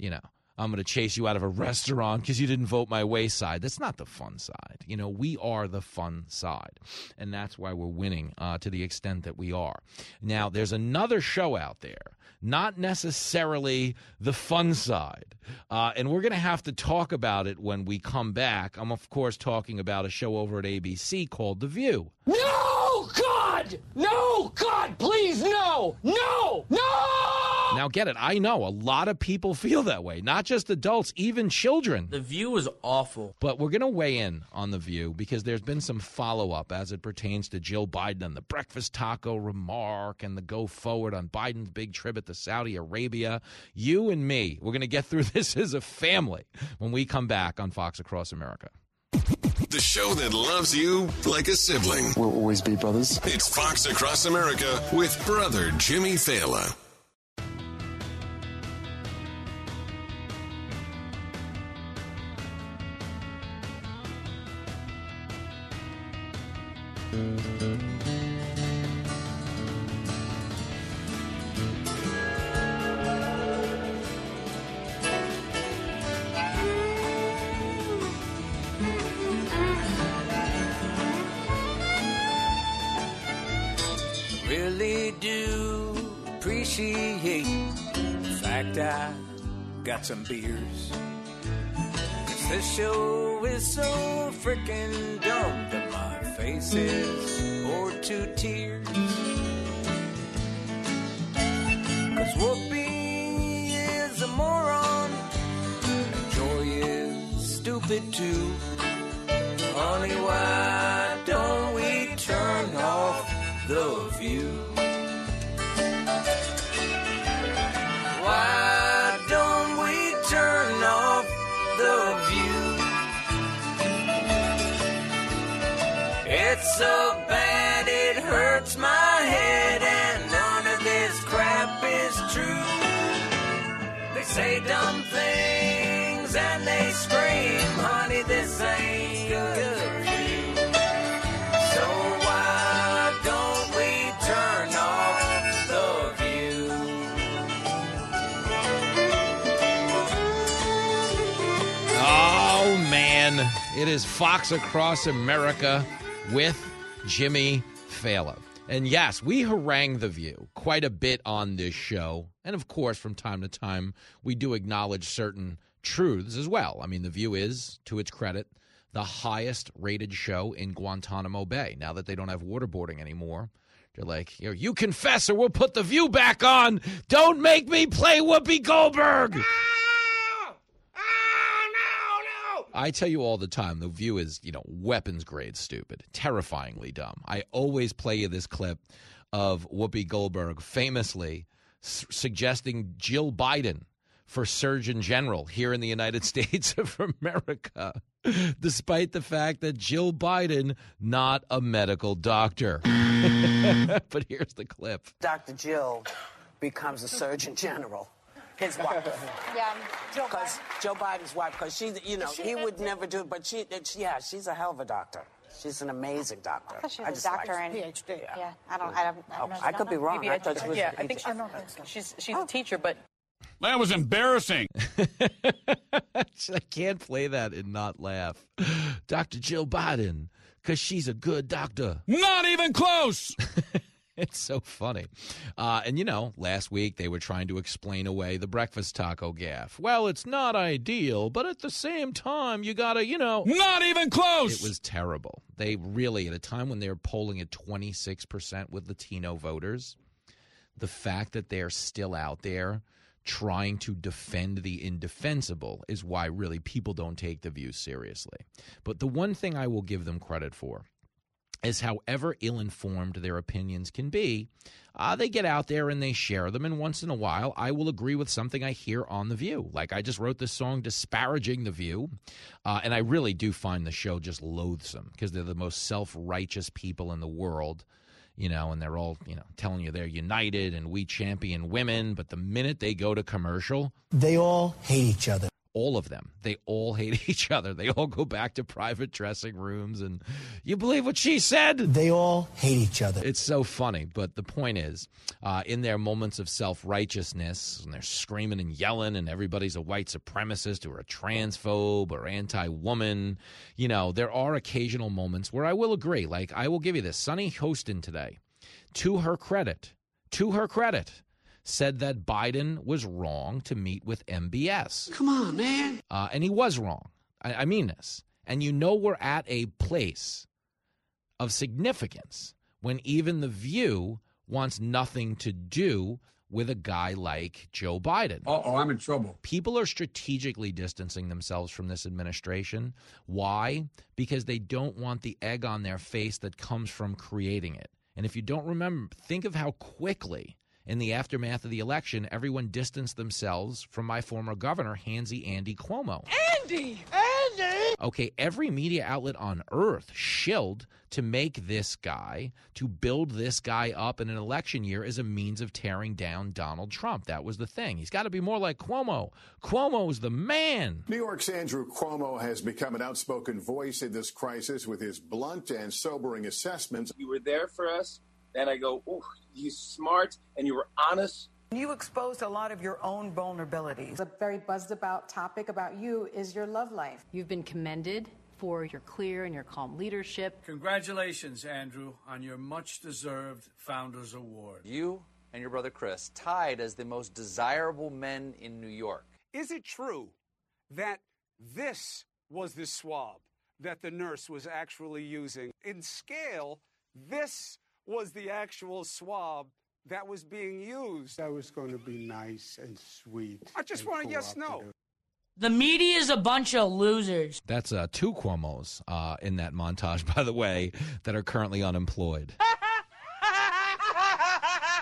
[SPEAKER 6] I'm going to chase you out of a restaurant because you didn't vote my way side. That's not the fun side. We are the fun side, and that's why we're winning to the extent that we are. Now, there's another show out there, not necessarily the fun side, and we're going to have to talk about it when we come back. I'm, of course, talking about a show over at ABC called The View.
[SPEAKER 8] No, God! No, God, please, no! No! No!
[SPEAKER 6] Now, get it. I know a lot of people feel that way, not just adults, even children.
[SPEAKER 13] The View is awful.
[SPEAKER 6] But we're going to weigh in on The View because there's been some follow-up as it pertains to Jill Biden and the breakfast taco remark and the go forward on Biden's big trip to Saudi Arabia. You and me, we're going to get through this as a family when we come back on Fox Across America.
[SPEAKER 5] The show that loves you like a sibling.
[SPEAKER 16] We'll always be brothers.
[SPEAKER 5] It's Fox Across America with brother Jimmy Failla.
[SPEAKER 17] Really do appreciate the fact I got some beers. 'Cause this show is so freaking dumb that my face is poured to tears. 'Cause Whoopi is a moron and Joy is stupid too. Honey, why don't we turn off The View? Why don't we turn off The View? It's so bad it hurts my head and none of this crap is true. They say dumb things and they scream, honey, this ain't good for you. So why don't we turn off the view?
[SPEAKER 6] Oh, man. It is Fox Across America with Jimmy Fallon. And yes, we harangue The View quite a bit on this show. And of course, from time to time, we do acknowledge certain truths as well. I mean, The View is, to its credit, the highest rated show in Guantanamo Bay. Now that they don't have waterboarding anymore, they're like, you confess or we'll put The View back on. Don't make me play Whoopi Goldberg. I tell you all the time, The View is, weapons grade stupid, terrifyingly dumb. I always play you this clip of Whoopi Goldberg famously suggesting Jill Biden for Surgeon General here in the United States of America, despite the fact that Jill Biden, not a medical doctor. But here's the clip.
[SPEAKER 13] Dr. Jill becomes a Surgeon General. His wife.
[SPEAKER 15] Yeah,
[SPEAKER 13] because Joe Biden's wife, because he would never do it, but she's a hell of a doctor. She's an amazing doctor.
[SPEAKER 15] I thought she was a doctor and PhD. Yeah, I don't know.
[SPEAKER 13] I could be wrong. I thought she was.
[SPEAKER 16] Yeah, I think she's a teacher, but
[SPEAKER 24] that was embarrassing.
[SPEAKER 6] I can't play that and not laugh. Dr. Jill Biden, because she's a good doctor.
[SPEAKER 24] Not even close.
[SPEAKER 6] It's so funny. And, last week they were trying to explain away the breakfast taco gaffe. Well, it's not ideal, but at the same time, you got to,
[SPEAKER 24] Not even close!
[SPEAKER 6] It was terrible. They really, at a time when they were polling at 26% with Latino voters, the fact that they're still out there trying to defend the indefensible is why really people don't take The View seriously. But the one thing I will give them credit for is however ill-informed their opinions can be, they get out there and they share them, and once in a while I will agree with something I hear on The View. Like I just wrote this song disparaging The View, and I really do find the show just loathsome because they're the most self-righteous people in the world, and they're all, telling you they're united and we champion women, but the minute they go to commercial,
[SPEAKER 25] they all hate each other.
[SPEAKER 6] All of them. They all hate each other. They all go back to private dressing rooms. And you believe what she said?
[SPEAKER 25] They all hate each other.
[SPEAKER 6] It's so funny. But the point is, in their moments of self-righteousness, and they're screaming and yelling, and everybody's a white supremacist or a transphobe or anti-woman, there are occasional moments where I will agree. Like, I will give you this. Sunny Hostin today, to her credit, said that Biden was wrong to meet with MBS.
[SPEAKER 25] Come on, man.
[SPEAKER 6] And he was wrong. I mean this. And we're at a place of significance when even The View wants nothing to do with a guy like Joe Biden.
[SPEAKER 25] Uh-oh, I'm in trouble.
[SPEAKER 6] People are strategically distancing themselves from this administration. Why? Because they don't want the egg on their face that comes from creating it. And if you don't remember, think of how quickly in the aftermath of the election, everyone distanced themselves from my former governor, Handsy Andy Cuomo.
[SPEAKER 25] Andy!
[SPEAKER 6] Okay, every media outlet on earth shilled to make this guy, to build this guy up in an election year as a means of tearing down Donald Trump. That was the thing. He's got to be more like Cuomo. Cuomo's the man.
[SPEAKER 26] New York's Andrew Cuomo has become an outspoken voice in this crisis with his blunt and sobering assessments.
[SPEAKER 27] You were there for us, and I go, ooh, he's smart, and you were honest.
[SPEAKER 28] You exposed a lot of your own vulnerabilities.
[SPEAKER 29] A very buzzed about topic about you is your love life.
[SPEAKER 9] You've been commended for your clear and your calm leadership.
[SPEAKER 30] Congratulations, Andrew, on your much-deserved Founders Award.
[SPEAKER 31] You and your brother Chris tied as the most desirable men in New York.
[SPEAKER 32] Is it true that this was the swab that the nurse was actually using? In scale, this was the actual swab that was being used.
[SPEAKER 22] That was going to be nice and sweet.
[SPEAKER 32] I just want a yes, no.
[SPEAKER 23] The media is a bunch of losers.
[SPEAKER 6] That's two Cuomos in that montage, by the way, that are currently unemployed.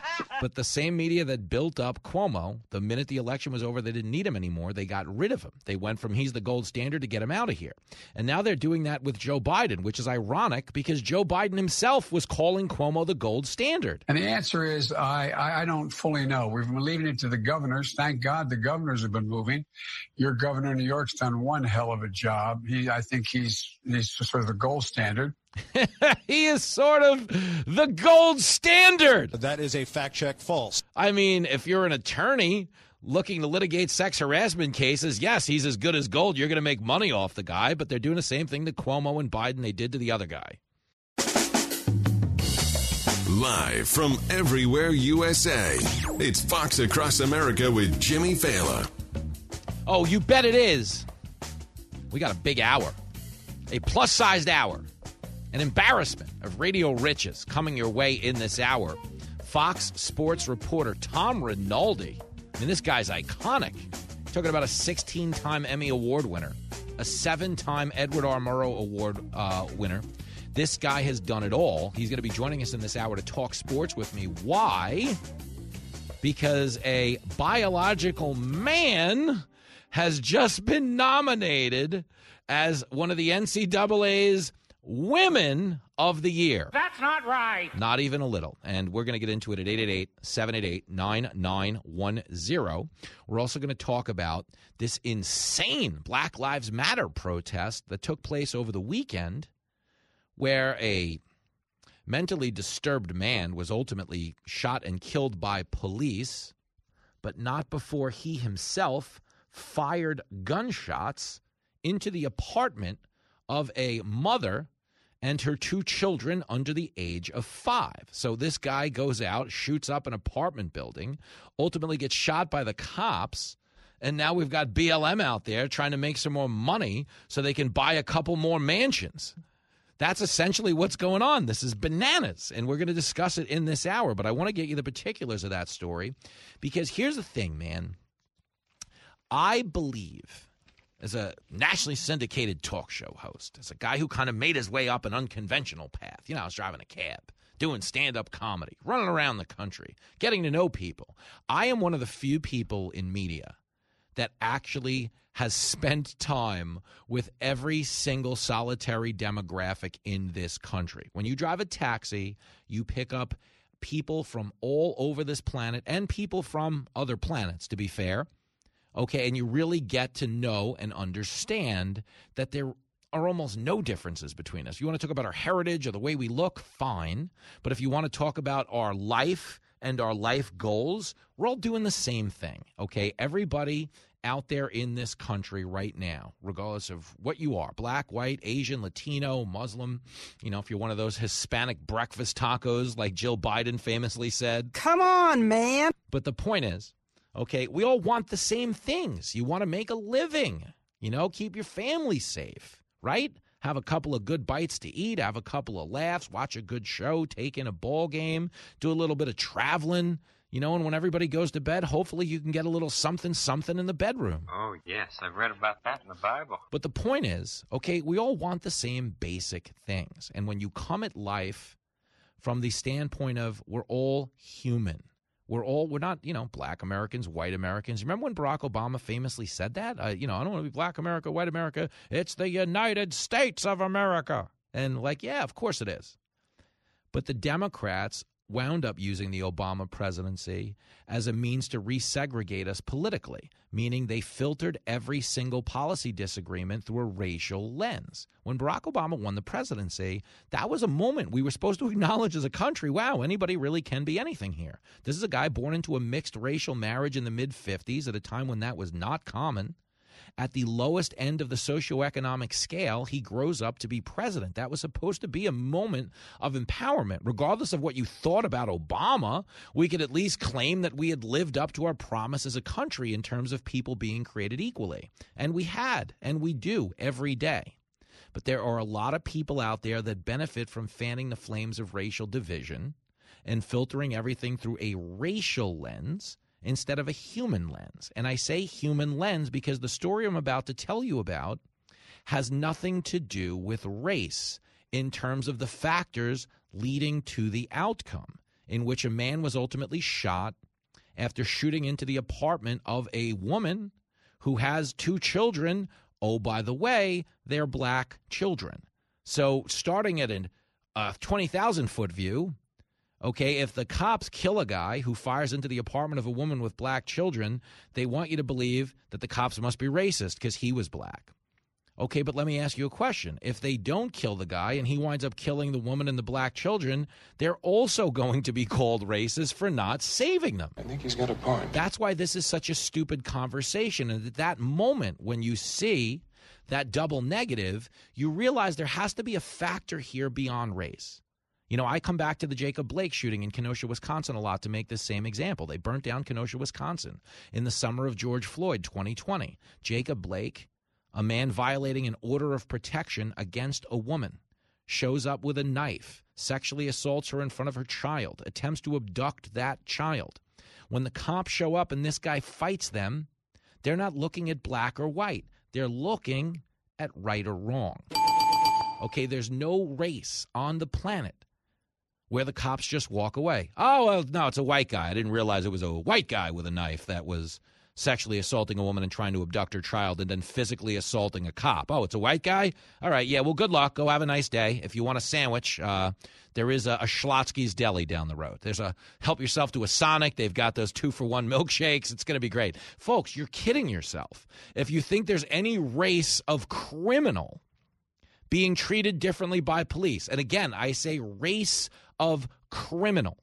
[SPEAKER 6] But the same media that built up Cuomo, the minute the election was over, they didn't need him anymore. They got rid of him. They went from he's the gold standard to get him out of here. And now they're doing that with Joe Biden, which is ironic because Joe Biden himself was calling Cuomo the gold standard.
[SPEAKER 25] And the answer is I don't fully know. We've been leaving it to the governors. Thank God the governors have been moving. Your governor of New York's done one hell of a job. I think he's sort of the gold standard.
[SPEAKER 6] He is sort of the gold standard.
[SPEAKER 1] That is a fact check false.
[SPEAKER 6] I mean, if you're an attorney looking to litigate sex harassment cases, yes, he's as good as gold. You're going to make money off the guy, but they're doing the same thing to Cuomo and Biden they did to the other guy.
[SPEAKER 5] Live from everywhere USA, it's Fox Across America with Jimmy Fallon.
[SPEAKER 6] Oh, you bet it is. We got a big hour, a plus-sized hour. An embarrassment of radio riches coming your way in this hour. Fox Sports reporter Tom Rinaldi. I mean, this guy's iconic. Talking about a 16-time Emmy Award winner, a 7-time Edward R. Murrow Award winner. This guy has done it all. He's going to be joining us in this hour to talk sports with me. Why? Because a biological man has just been nominated as one of the NCAA's Women of the Year.
[SPEAKER 8] That's not right.
[SPEAKER 6] Not even a little. And we're going to get into it at 888-788-9910. We're also going to talk about this insane Black Lives Matter protest that took place over the weekend where a mentally disturbed man was ultimately shot and killed by police, but not before he himself fired gunshots into the apartment of a mother and her 2 children under the age of 5. So this guy goes out, shoots up an apartment building, ultimately gets shot by the cops, and now we've got BLM out there trying to make some more money so they can buy a couple more mansions. That's essentially what's going on. This is bananas, and we're going to discuss it in this hour, but I want to get you the particulars of that story because here's the thing, man. I believe, as a nationally syndicated talk show host, as a guy who kind of made his way up an unconventional path. You know, I was driving a cab, doing stand-up comedy, running around the country, getting to know people. I am one of the few people in media that actually has spent time with every single solitary demographic in this country. When you drive a taxi, you pick up people from all over this planet and people from other planets, to be fair. Okay, and you really get to know and understand that there are almost no differences between us. If you want to talk about our heritage or the way we look, fine. But if you want to talk about our life and our life goals, we're all doing the same thing, okay? Everybody out there in this country right now, regardless of what you are, black, white, Asian, Latino, Muslim, you know, if you're one of those Hispanic breakfast tacos like Jill Biden famously said.
[SPEAKER 8] Come on, man.
[SPEAKER 6] But the point is, okay, we all want the same things. You want to make a living, you know, keep your family safe, right? Have a couple of good bites to eat, have a couple of laughs, watch a good show, take in a ball game, do a little bit of traveling, you know, and when everybody goes to bed, hopefully you can get a little something in the bedroom.
[SPEAKER 2] Oh, yes, I've read about that in the Bible.
[SPEAKER 6] But the point is, okay, we all want the same basic things. And when you come at life from the standpoint of we're all human, we're not, you know, black Americans, white Americans. Remember when Barack Obama famously said that? You know, I don't want to be black America, white America. It's the United States of America. And like, yeah, of course it is. But the Democrats wound up using the Obama presidency as a means to resegregate us politically, meaning they filtered every single policy disagreement through a racial lens. When Barack Obama won the presidency, that was a moment we were supposed to acknowledge as a country, wow, anybody really can be anything here. This is a guy born into a mixed racial marriage in the mid-50s at a time when that was not common. At the lowest end of the socioeconomic scale, he grows up to be president. That was supposed to be a moment of empowerment. Regardless of what you thought about Obama, we could at least claim that we had lived up to our promise as a country in terms of people being created equally. And we had, and we do every day. But there are a lot of people out there that benefit from fanning the flames of racial division and filtering everything through a racial lens instead of a human lens. And I say human lens because the story I'm about to tell you about has nothing to do with race in terms of the factors leading to the outcome. in which a man was ultimately shot after shooting into the apartment of a woman who has 2 children. Oh, by the way, they're black children. So starting at a 20,000-foot view, okay, if the cops kill a guy who fires into the apartment of a woman with black children, they want you to believe that the cops must be racist because he was black. Okay, but let me ask you a question. If they don't kill the guy and he winds up killing the woman and the black children, they're also going to be called racist for not saving them.
[SPEAKER 3] I think he's got a point.
[SPEAKER 6] That's why this is such a stupid conversation. And at that moment, when you see that double negative, you realize there has to be a factor here beyond race. You know, I come back to the Jacob Blake shooting in Kenosha, Wisconsin a lot to make this same example. They burnt down Kenosha, Wisconsin in the summer of George Floyd, 2020. Jacob Blake, a man violating an order of protection against a woman, shows up with a knife, sexually assaults her in front of her child, attempts to abduct that child. When the cops show up and this guy fights them, they're not looking at black or white. They're looking at right or wrong. Okay, there's no race on the planet where the cops just walk away. Oh, well, no, it's a white guy. I didn't realize it was a white guy with a knife that was sexually assaulting a woman and trying to abduct her child and then physically assaulting a cop. Oh, it's a white guy? All right, yeah, well, good luck. Go have a nice day. If you want a sandwich, there is a Schlotsky's Deli down the road. There's a help yourself to a Sonic. They've got those 2-for-1 milkshakes. It's going to be great. Folks, you're kidding yourself. If you think there's any race of criminal being treated differently by police, and again, I say race of criminal,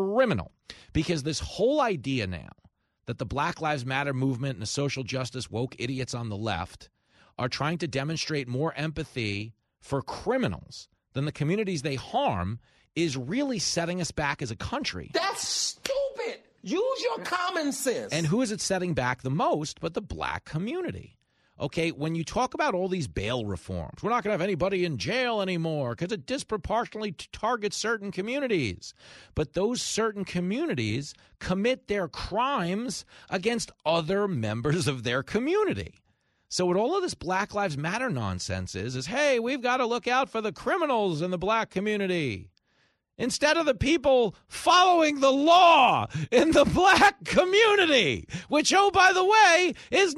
[SPEAKER 6] because this whole idea now that the Black Lives Matter movement and the social justice woke idiots on the left are trying to demonstrate more empathy for criminals than the communities they harm is really setting us back as a country.
[SPEAKER 8] That's stupid. Use your common sense.
[SPEAKER 6] And who is it setting back the most but the black community? Okay, when you talk about all these bail reforms, we're not going to have anybody in jail anymore because it disproportionately targets certain communities. But those certain communities commit their crimes against other members of their community. So what all of this Black Lives Matter nonsense is, hey, we've got to look out for the criminals in the black community instead of the people following the law in the black community, which, oh, by the way, is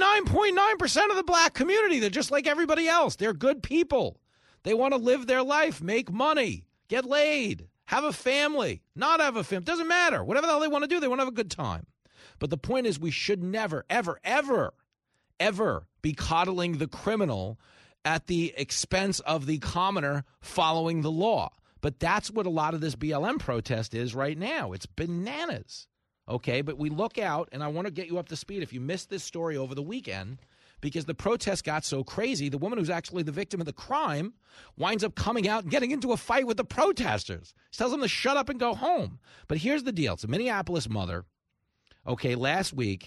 [SPEAKER 6] 99.9% of the black community. They're just like everybody else. They're good people. They want to live their life, make money, get laid, have a family, not have a family. Doesn't matter. Whatever the hell they want to do, they want to have a good time. But the point is we should never, ever, ever, ever be coddling the criminal at the expense of the commoner following the law. But that's what a lot of this BLM protest is right now. It's bananas, okay? But we look out, and I want to get you up to speed if you missed this story over the weekend, because the protest got so crazy, the woman who's actually the victim of the crime winds up coming out and getting into a fight with the protesters. She tells them to shut up and go home. But here's the deal. It's a Minneapolis mother. Okay, last week,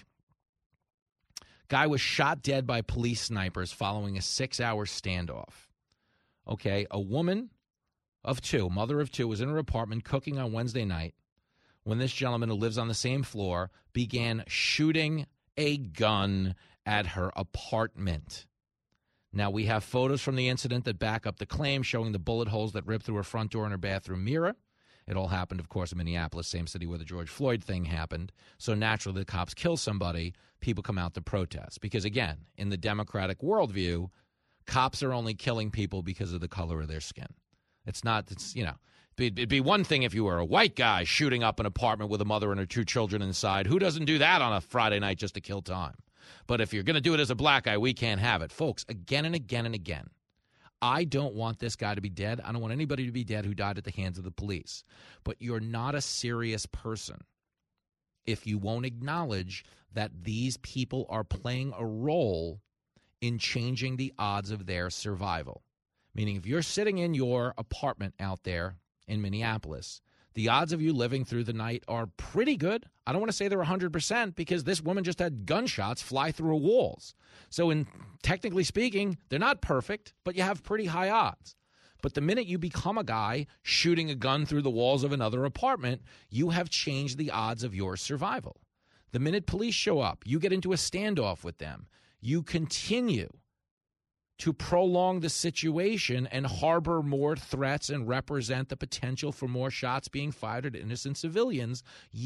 [SPEAKER 6] guy was shot dead by police snipers following a 6-hour standoff. Okay, a woman of 2, mother of 2, was in her apartment cooking on Wednesday night when this gentleman who lives on the same floor began shooting a gun at her apartment. Now, we have photos from the incident that back up the claim showing the bullet holes that ripped through her front door and her bathroom mirror. It all happened, of course, in Minneapolis, same city where the George Floyd thing happened. So naturally, the cops kill somebody, people come out to protest. Because, again, in the Democratic worldview, cops are only killing people because of the color of their skin. It's not, it's, you know, it'd be one thing if you were a white guy shooting up an apartment with a mother and her 2 children inside. Who doesn't do that on a Friday night just to kill time? But if you're going to do it as a black guy, we can't have it. Folks, again and again and again, I don't want this guy to be dead. I don't want anybody to be dead who died at the hands of the police. But you're not a serious person if you won't acknowledge that these people are playing a role in changing the odds of their survival. Meaning if you're sitting in your apartment out there in Minneapolis, the odds of you living through the night are pretty good. I don't want to say they're 100% because this woman just had gunshots fly through her walls. So in technically speaking, they're not perfect, but you have pretty high odds. But the minute you become a guy shooting a gun through the walls of another apartment, you have changed the odds of your survival. The minute police show up, you get into a standoff with them. You continue to prolong the situation and harbor more threats and represent the potential for more shots being fired at innocent civilians,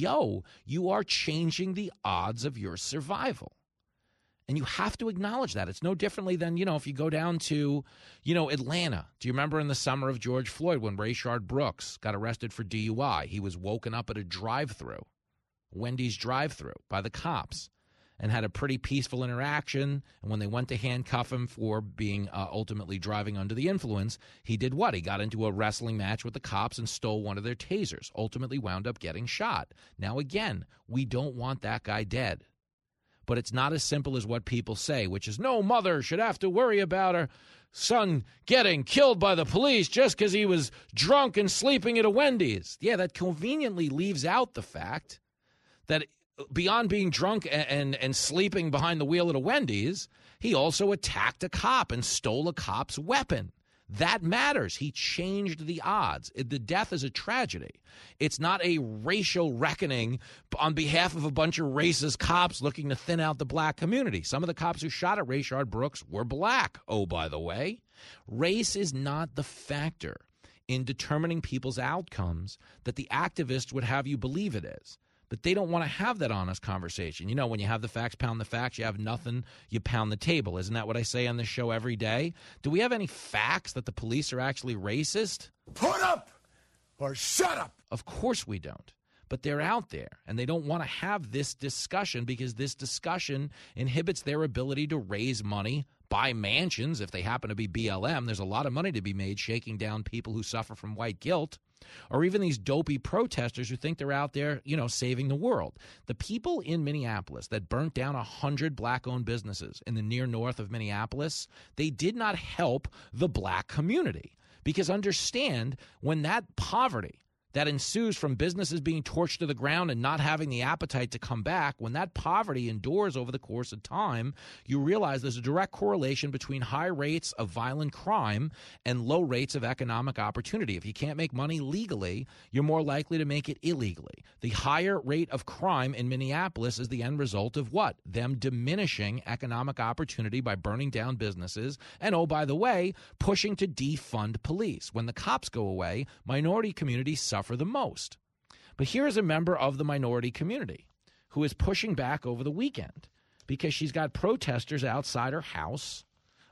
[SPEAKER 6] you are changing the odds of your survival. And you have to acknowledge that. It's no differently than, if you go down to, Atlanta. Do you remember in the summer of George Floyd when Rayshard Brooks got arrested for DUI? He was woken up at a drive-thru, Wendy's drive-thru, by the cops, and had a pretty peaceful interaction. And when they went to handcuff him for being ultimately driving under the influence, he did what? He got into a wrestling match with the cops and stole one of their tasers, ultimately wound up getting shot. Now, again, we don't want that guy dead. But it's not as simple as what people say, which is no mother should have to worry about her son getting killed by the police just because he was drunk and sleeping at a Wendy's. Yeah, that conveniently leaves out the fact that beyond being drunk and sleeping behind the wheel at a Wendy's, he also attacked a cop and stole a cop's weapon. That matters. He changed the odds. The death is a tragedy. It's not a racial reckoning on behalf of a bunch of racist cops looking to thin out the black community. Some of the cops who shot at Rayshard Brooks were black, oh, by the way. Race is not the factor in determining people's outcomes that the activists would have you believe it is. But they don't want to have that honest conversation. When you have the facts, pound the facts, you have nothing, you pound the table. Isn't that what I say on this show every day? Do we have any facts that the police are actually racist?
[SPEAKER 3] Put up or shut up.
[SPEAKER 6] Of course we don't. But they're out there, and they don't want to have this discussion because this discussion inhibits their ability to raise money, buy mansions if they happen to be BLM. There's a lot of money to be made shaking down people who suffer from white guilt. Or even these dopey protesters who think they're out there, saving the world. The people in Minneapolis that burnt down 100 black-owned businesses in the near north of Minneapolis, they did not help the black community. Because understand, when that poverty that ensues from businesses being torched to the ground and not having the appetite to come back, when that poverty endures over the course of time, you realize there's a direct correlation between high rates of violent crime and low rates of economic opportunity. If you can't make money legally, you're more likely to make it illegally. The higher rate of crime in Minneapolis is the end result of what? Them diminishing economic opportunity by burning down businesses and, oh, by the way, pushing to defund police. When the cops go away, minority communities suffer the most. But here is a member of the minority community who is pushing back over the weekend because she's got protesters outside her house,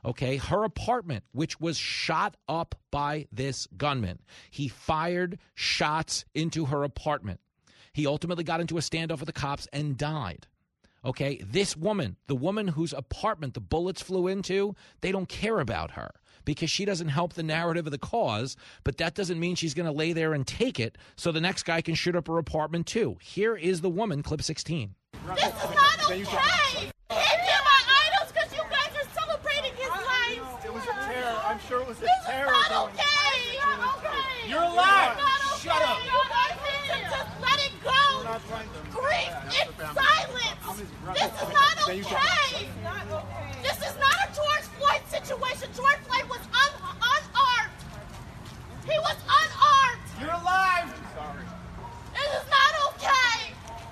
[SPEAKER 6] her apartment, which was shot up by this gunman. He fired shots into her apartment. He ultimately got into a standoff with the cops and died. This woman, the woman whose apartment the bullets flew into, they don't care about her because she doesn't help the narrative of the cause, but that doesn't mean she's going to lay there and take it so the next guy can shoot up her apartment too. Here is the woman, clip 16.
[SPEAKER 4] This is not okay! Hit my idols because you guys are celebrating his life!
[SPEAKER 3] It was a terror. I'm sure it was a
[SPEAKER 4] This
[SPEAKER 3] terror.
[SPEAKER 4] is not okay!
[SPEAKER 3] You're alive!
[SPEAKER 4] Shut up! You guys need to just let it go! Grief in silence! This is not okay! This is not a George Floyd situation. George Floyd was unarmed. He was unarmed.
[SPEAKER 3] You're alive.
[SPEAKER 4] Sorry. This is not okay.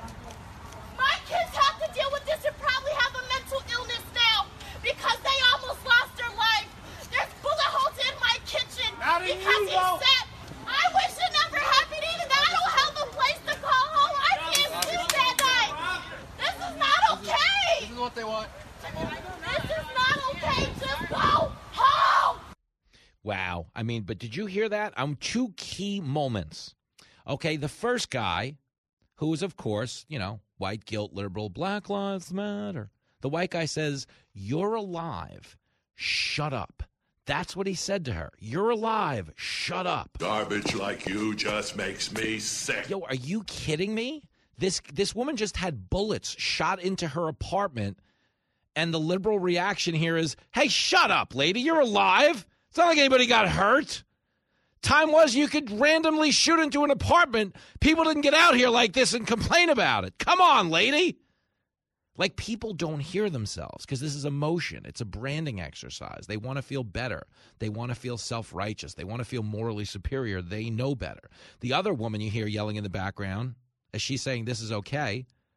[SPEAKER 4] My kids have to deal with this and probably have a mental illness now because they almost lost their life. There's bullet holes in my kitchen because he said, I wish it never happened either. I don't have a place to call home. I can't sleep that night. This is not okay.
[SPEAKER 3] This is what they want.
[SPEAKER 4] This is not okay. Just go home.
[SPEAKER 6] Wow. But did you hear that? Two key moments. The first guy, who is, of course, white guilt, liberal, Black Lives Matter. The white guy says, you're alive. Shut up. That's what he said to her. You're alive. Shut up.
[SPEAKER 7] Garbage like you just makes me sick.
[SPEAKER 6] Yo, are you kidding me? This woman just had bullets shot into her apartment, and the liberal reaction here is, hey, shut up, lady. You're alive. It's not like anybody got hurt. Time was you could randomly shoot into an apartment. People didn't get out here like this and complain about it. Come on, lady. Like, people don't hear themselves because this is emotion. It's a branding exercise. They want to feel better. They want to feel self-righteous. They want to feel morally superior. They know better. The other woman you hear yelling in the background, as she's saying this is okay,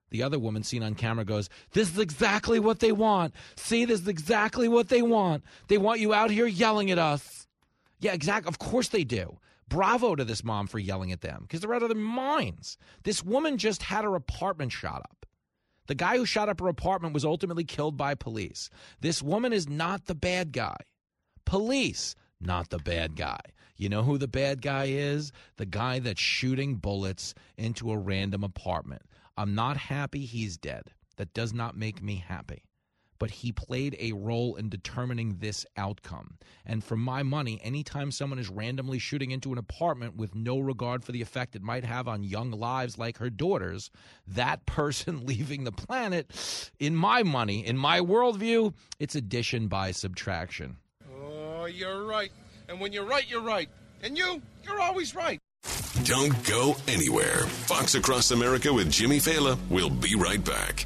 [SPEAKER 6] The other woman seen on camera goes, "This is exactly what they want. See, this is exactly what they want. They want you out here yelling at us." Yeah, exactly. Of course they do. Bravo to this mom for yelling at them because they're out of their minds. This woman just had her apartment shot up. The guy who shot up her apartment was ultimately killed by police. This woman is not the bad guy. Police, not the bad guy. You know who the bad guy is? The guy that's shooting bullets into a random apartment. I'm not happy he's dead. That does not make me happy. But he played a role in determining this outcome. And for my money, anytime someone is randomly shooting into an apartment with no regard for the effect it might have on young lives like her daughters, that person leaving the planet, in my money, in my worldview, it's addition by subtraction.
[SPEAKER 10] Oh, you're right. And when you're right, you're right. And you're always right.
[SPEAKER 5] Don't go anywhere. Fox Across America with Jimmy Fallon. We'll be right back.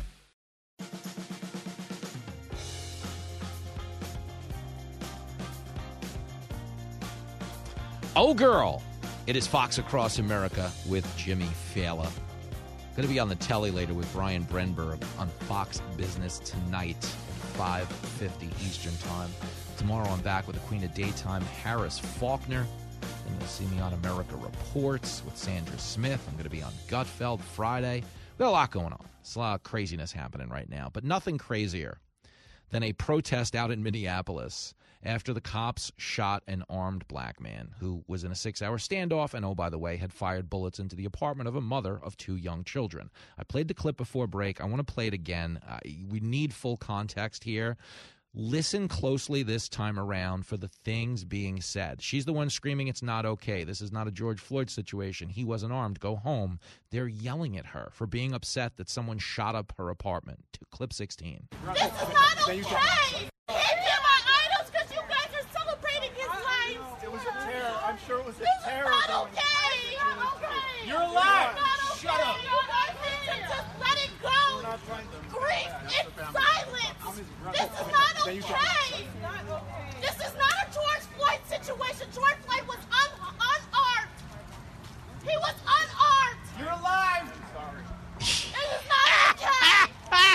[SPEAKER 6] Oh, girl. It is Fox Across America with Jimmy Fallon. Going to be on the telly later with Brian Brenberg on Fox Business tonight at 5:50 Eastern Time. Tomorrow I'm back with the Queen of Daytime, Harris Faulkner. And you'll see me on America Reports with Sandra Smith. I'm going to be on Gutfeld Friday. We've got a lot going on. There's a lot of craziness happening right now, but nothing crazier than a protest out in Minneapolis after the cops shot an armed black man who was in a 6-hour standoff and, oh, by the way, had fired bullets into the apartment of a mother of 2 young children. I played the clip before break. I want to play it again. We need full context here. Listen closely this time around for the things being said. She's the one screaming, "It's not okay. This is not a George Floyd situation. He wasn't armed. Go home." They're yelling at her for being upset that someone shot up her apartment. Clip 16.
[SPEAKER 4] This is not okay. He can't get my items because you guys are celebrating his life.
[SPEAKER 3] It was a terror. I'm sure it was a
[SPEAKER 4] This is
[SPEAKER 3] terror.
[SPEAKER 4] not okay.
[SPEAKER 3] You're alive.
[SPEAKER 4] Shut up. You guys need to just let it go. Grief in silence. This is not okay. This is not a George Floyd situation. George Floyd was unarmed. He was unarmed.
[SPEAKER 3] You're alive.
[SPEAKER 4] This is not okay.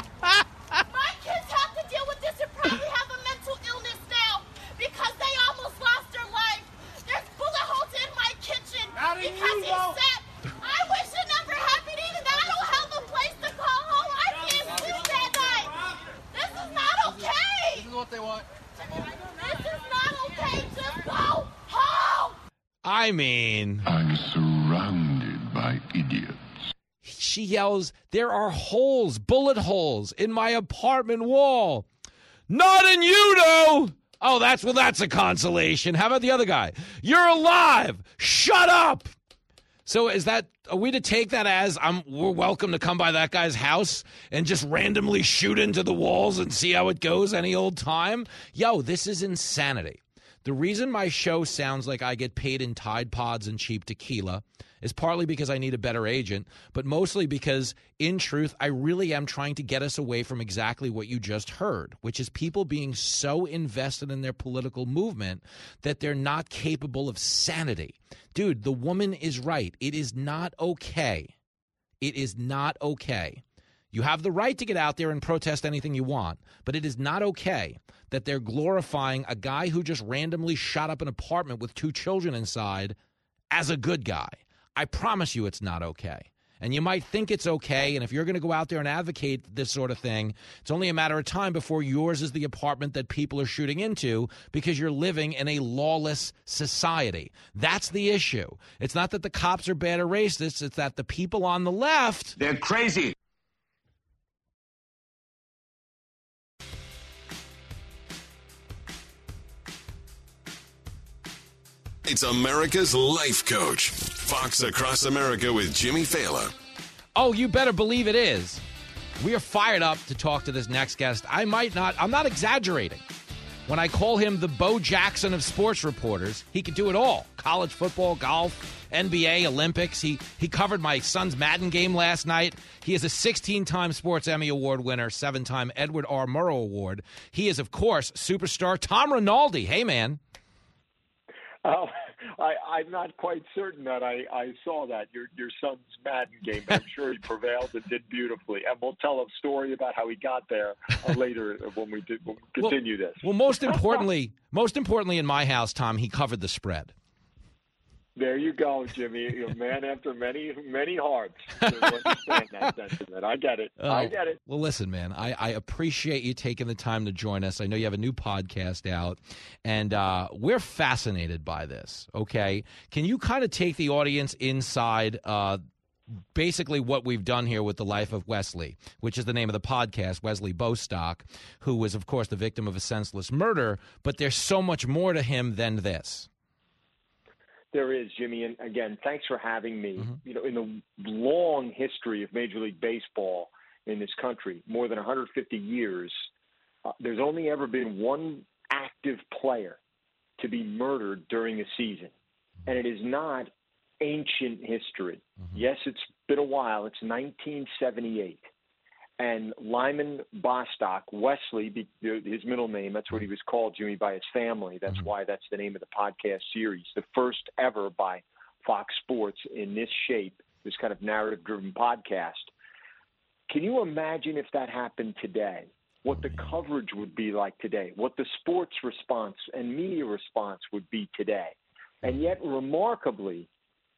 [SPEAKER 4] My kids have to deal with this and probably have a mental illness now because they almost lost their life. There's bullet holes in my kitchen because he said, "I wish it never happened either. That I don't have a place to call home. I can't sleep that night." This is not okay.
[SPEAKER 3] This is what they want.
[SPEAKER 4] This is not okay. Just go home.
[SPEAKER 6] I mean,
[SPEAKER 7] I'm surrounded by idiots.
[SPEAKER 6] she yells, "There are holes, bullet holes in my apartment wall." "Not in you, though." "Oh, that's a consolation." How about the other guy? "You're alive. Shut up." So are we to take that as we're welcome to come by that guy's house and just randomly shoot into the walls and see how it goes any old time? Yo, this is insanity. The reason my show sounds like I get paid in Tide Pods and cheap tequila is partly because I need a better agent, but mostly because, in truth, I really am trying to get us away from exactly what you just heard, which is people being so invested in their political movement that they're not capable of sanity. Dude, the woman is right. It is not okay. It is not okay. You have the right to get out there and protest anything you want, but it is not okay that they're glorifying a guy who just randomly shot up an apartment with 2 children inside as a good guy. I promise you it's not okay. And you might think it's okay, and if you're going to go out there and advocate this sort of thing, it's only a matter of time before yours is the apartment that people are shooting into because you're living in a lawless society. That's the issue. It's not that the cops are bad or racist. It's that the people on the left...
[SPEAKER 7] They're crazy.
[SPEAKER 5] It's America's Life Coach. Fox Across America with Jimmy Fallon.
[SPEAKER 6] Oh, you better believe it is. We are fired up to talk to this next guest. I'm not exaggerating. When I call him the Bo Jackson of sports reporters, he could do it all. College football, golf, NBA, Olympics. He covered my son's Madden game last night. He is a 16-time Sports Emmy Award winner, 7-time Edward R. Murrow Award. He is, of course, superstar Tom Rinaldi. Hey, man.
[SPEAKER 11] Oh, I'm not quite certain that I saw that, your son's Madden game, but I'm sure he prevailed and did beautifully. And we'll tell a story about how he got there later when we continue this.
[SPEAKER 6] Well, most importantly in my house, Tom, he covered the spread.
[SPEAKER 11] There you go, Jimmy. You're a man after many hearts. To understand that sentiment. I get it. I get it.
[SPEAKER 6] Well, listen, man, I appreciate you taking the time to join us. I know you have a new podcast out, and we're fascinated by this, okay? Can you kind of take the audience inside basically what we've done here with the life of Wesley, which is the name of the podcast, Wesley Bostock, who was, of course, the victim of a senseless murder, but there's so much more to him than this.
[SPEAKER 11] There is, Jimmy, and again, thanks for having me.
[SPEAKER 6] Mm-hmm.
[SPEAKER 11] You know, in the long history of Major League Baseball in this country, more than 150 years, there's only ever been one active player to be murdered during a season, and it is not ancient history. Mm-hmm. Yes, it's been a while. It's 1978. And Lyman Bostock, Wesley, his middle name, that's what he was called, Jimmy, by his family. That's why that's the name of the podcast series, the first ever by Fox Sports in this shape, this kind of narrative-driven podcast. Can you imagine if that happened today, what the coverage would be like today, what the sports response and media response would be today? And yet, remarkably,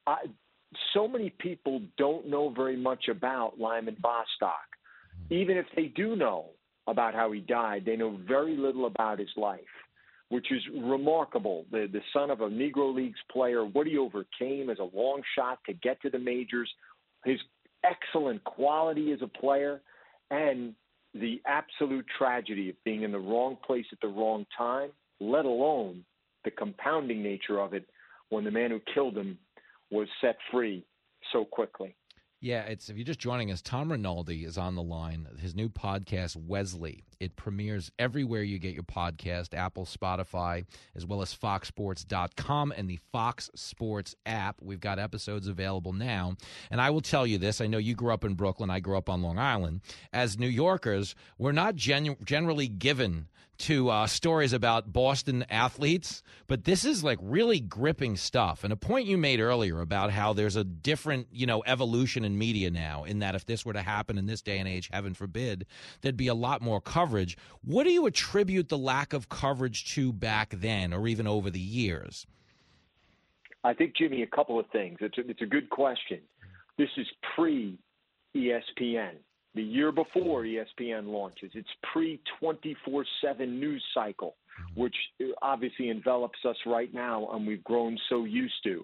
[SPEAKER 11] so many people don't know very much about Lyman Bostock. Even if they do know about how he died, they know very little about his life, which is remarkable. The son of a Negro Leagues player, what he overcame as a long shot to get to the majors, his excellent quality as a player, and the absolute tragedy of being in the wrong place at the wrong time, let alone the compounding nature of it when the man who killed him was set free so quickly.
[SPEAKER 6] Yeah, if you're just joining us, Tom Rinaldi is on the line. His new podcast, Wesley. It premieres everywhere you get your podcast, Apple, Spotify, as well as foxsports.com and the Fox Sports app. We've got episodes available now. And I will tell you this. I know you grew up in Brooklyn. I grew up on Long Island. As New Yorkers, we're not generally given to stories about Boston athletes, but this is like really gripping stuff. And a point you made earlier about how there's a different, evolution in media now, in that if this were to happen in this day and age, heaven forbid, there'd be a lot more coverage. What do you attribute the lack of coverage to back then or even over the years?
[SPEAKER 11] I think, Jimmy, a couple of things. It's a good question. This is pre-ESPN. The year before ESPN launches. It's pre-24/7 news cycle, which obviously envelops us right now and we've grown so used to.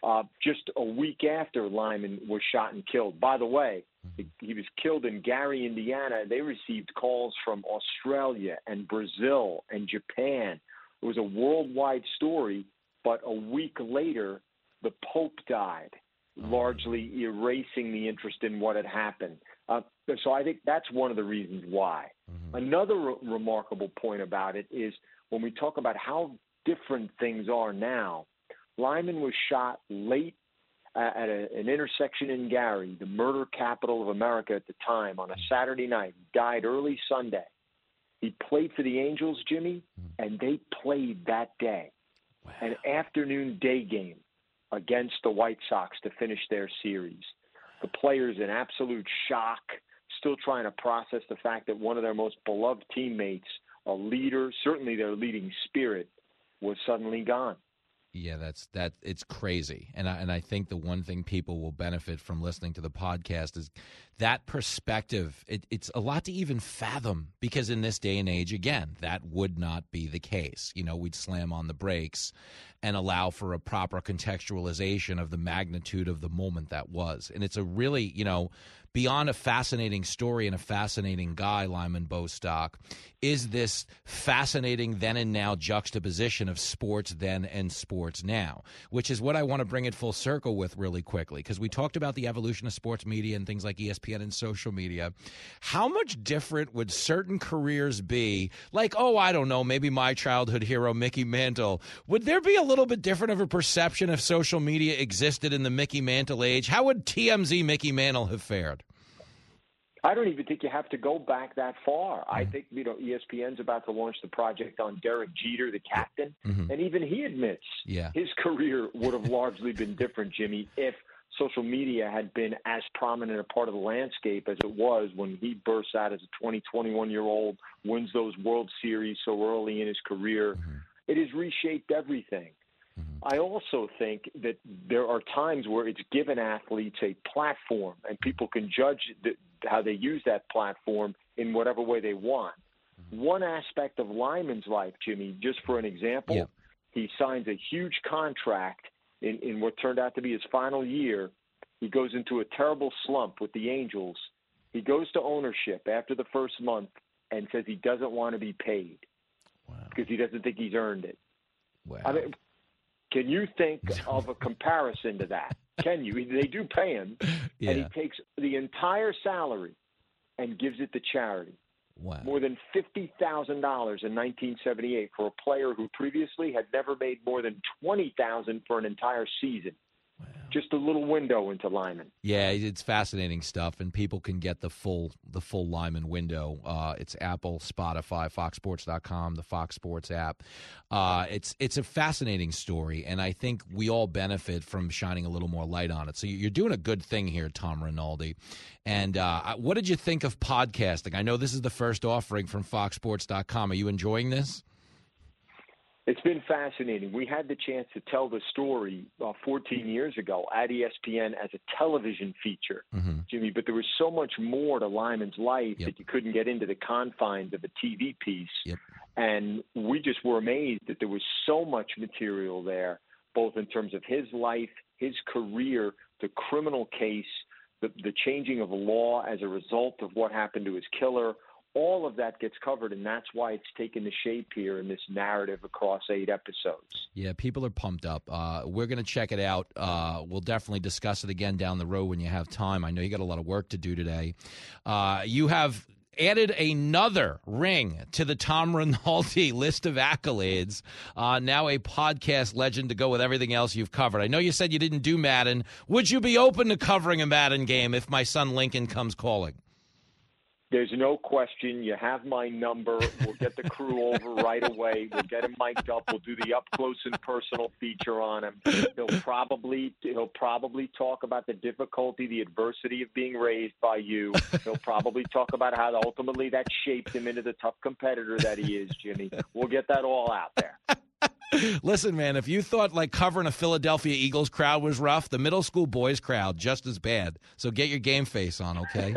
[SPEAKER 11] Just a week after Lyman was shot and killed. By the way, he was killed in Gary, Indiana. They received calls from Australia and Brazil and Japan. It was a worldwide story, but a week later, the Pope died, largely erasing the interest in what had happened. So I think that's one of the reasons why. Mm-hmm. Another remarkable point about it is when we talk about how different things are now, Lyman was shot late at an intersection in Gary, the murder capital of America at the time, on a Saturday night. He died early Sunday. He played for the Angels, Jimmy, and they played that day, an afternoon day game against the White Sox to finish their series. The players in absolute shock, still trying to process the fact that one of their most beloved teammates, a leader, certainly their leading spirit, was suddenly gone.
[SPEAKER 6] Yeah, it's crazy. And I think the one thing people will benefit from listening to the podcast is that perspective. It's a lot to even fathom, because in this day and age, again, that would not be the case. We'd slam on the brakes and allow for a proper contextualization of the magnitude of the moment that was. And it's a really, beyond a fascinating story and a fascinating guy, Lyman Bostock, is this fascinating then and now juxtaposition of sports then and sports now, which is what I want to bring it full circle with really quickly, because we talked about the evolution of sports media and things like ESPN and social media. How much different would certain careers be? Like, I don't know, maybe my childhood hero, Mickey Mantle. Would there be a little bit different of a perception if social media existed in the Mickey Mantle age? How would TMZ Mickey Mantle have fared?
[SPEAKER 11] I don't even think you have to go back that far. I think, ESPN's about to launch the project on Derek Jeter, the captain, and even he admits his career would have largely been different, Jimmy, if social media had been as prominent a part of the landscape as it was when he bursts out as a 21-year-old, wins those World Series so early in his career. It has reshaped everything. I also think that there are times where it's given athletes a platform, and people can judge how they use that platform in whatever way they want. One aspect of Lyman's life, Jimmy, just for an example, he signs a huge contract in what turned out to be his final year. He goes into a terrible slump with the Angels. He goes to ownership after the first month and says he doesn't want to be paid because he doesn't think he's earned it.
[SPEAKER 6] Wow.
[SPEAKER 11] I mean, can you think of a comparison to that? Can you? They do pay him, and he takes the entire salary and gives it to charity.
[SPEAKER 6] Wow.
[SPEAKER 11] More than $50,000 in 1978 for a player who previously had never made more than $20,000 for an entire season. Wow. Just a little window into Lyman.
[SPEAKER 6] Yeah, it's fascinating stuff, and people can get the full Lyman window. It's Apple, Spotify, FoxSports.com, the Fox Sports app. It's a fascinating story, and I think we all benefit from shining a little more light on it. So you're doing a good thing here, Tom Rinaldi. And what did you think of podcasting? I know this is the first offering from FoxSports.com. Are you enjoying this?
[SPEAKER 11] It's been fascinating. We had the chance to tell the story 14 years ago at ESPN as a television feature, Jimmy, but there was so much more to Lyman's life that you couldn't get into the confines of a TV piece. And we just were amazed that there was so much material there, both in terms of his life, his career, the criminal case, the changing of the law as a result of what happened to his killer. All of that gets covered, and that's why it's taken the shape here in this narrative across 8 episodes.
[SPEAKER 6] Yeah, people are pumped up. We're going to check it out. We'll definitely discuss it again down the road when you have time. I know you got a lot of work to do today. You have added another ring to the Tom Rinaldi list of accolades. Now a podcast legend to go with everything else you've covered. I know you said you didn't do Madden. Would you be open to covering a Madden game if my son Lincoln comes calling?
[SPEAKER 11] There's no question. You have my number. We'll get the crew over right away. We'll get him mic'd up. We'll do the up close and personal feature on him. He'll probably talk about the difficulty, the adversity of being raised by you. He'll probably talk about how ultimately that shaped him into the tough competitor that he is, Jimmy. We'll get that all out there.
[SPEAKER 6] Listen, man, if you thought like covering a Philadelphia Eagles crowd was rough, the middle school boys crowd just as bad. So get your game face on, okay?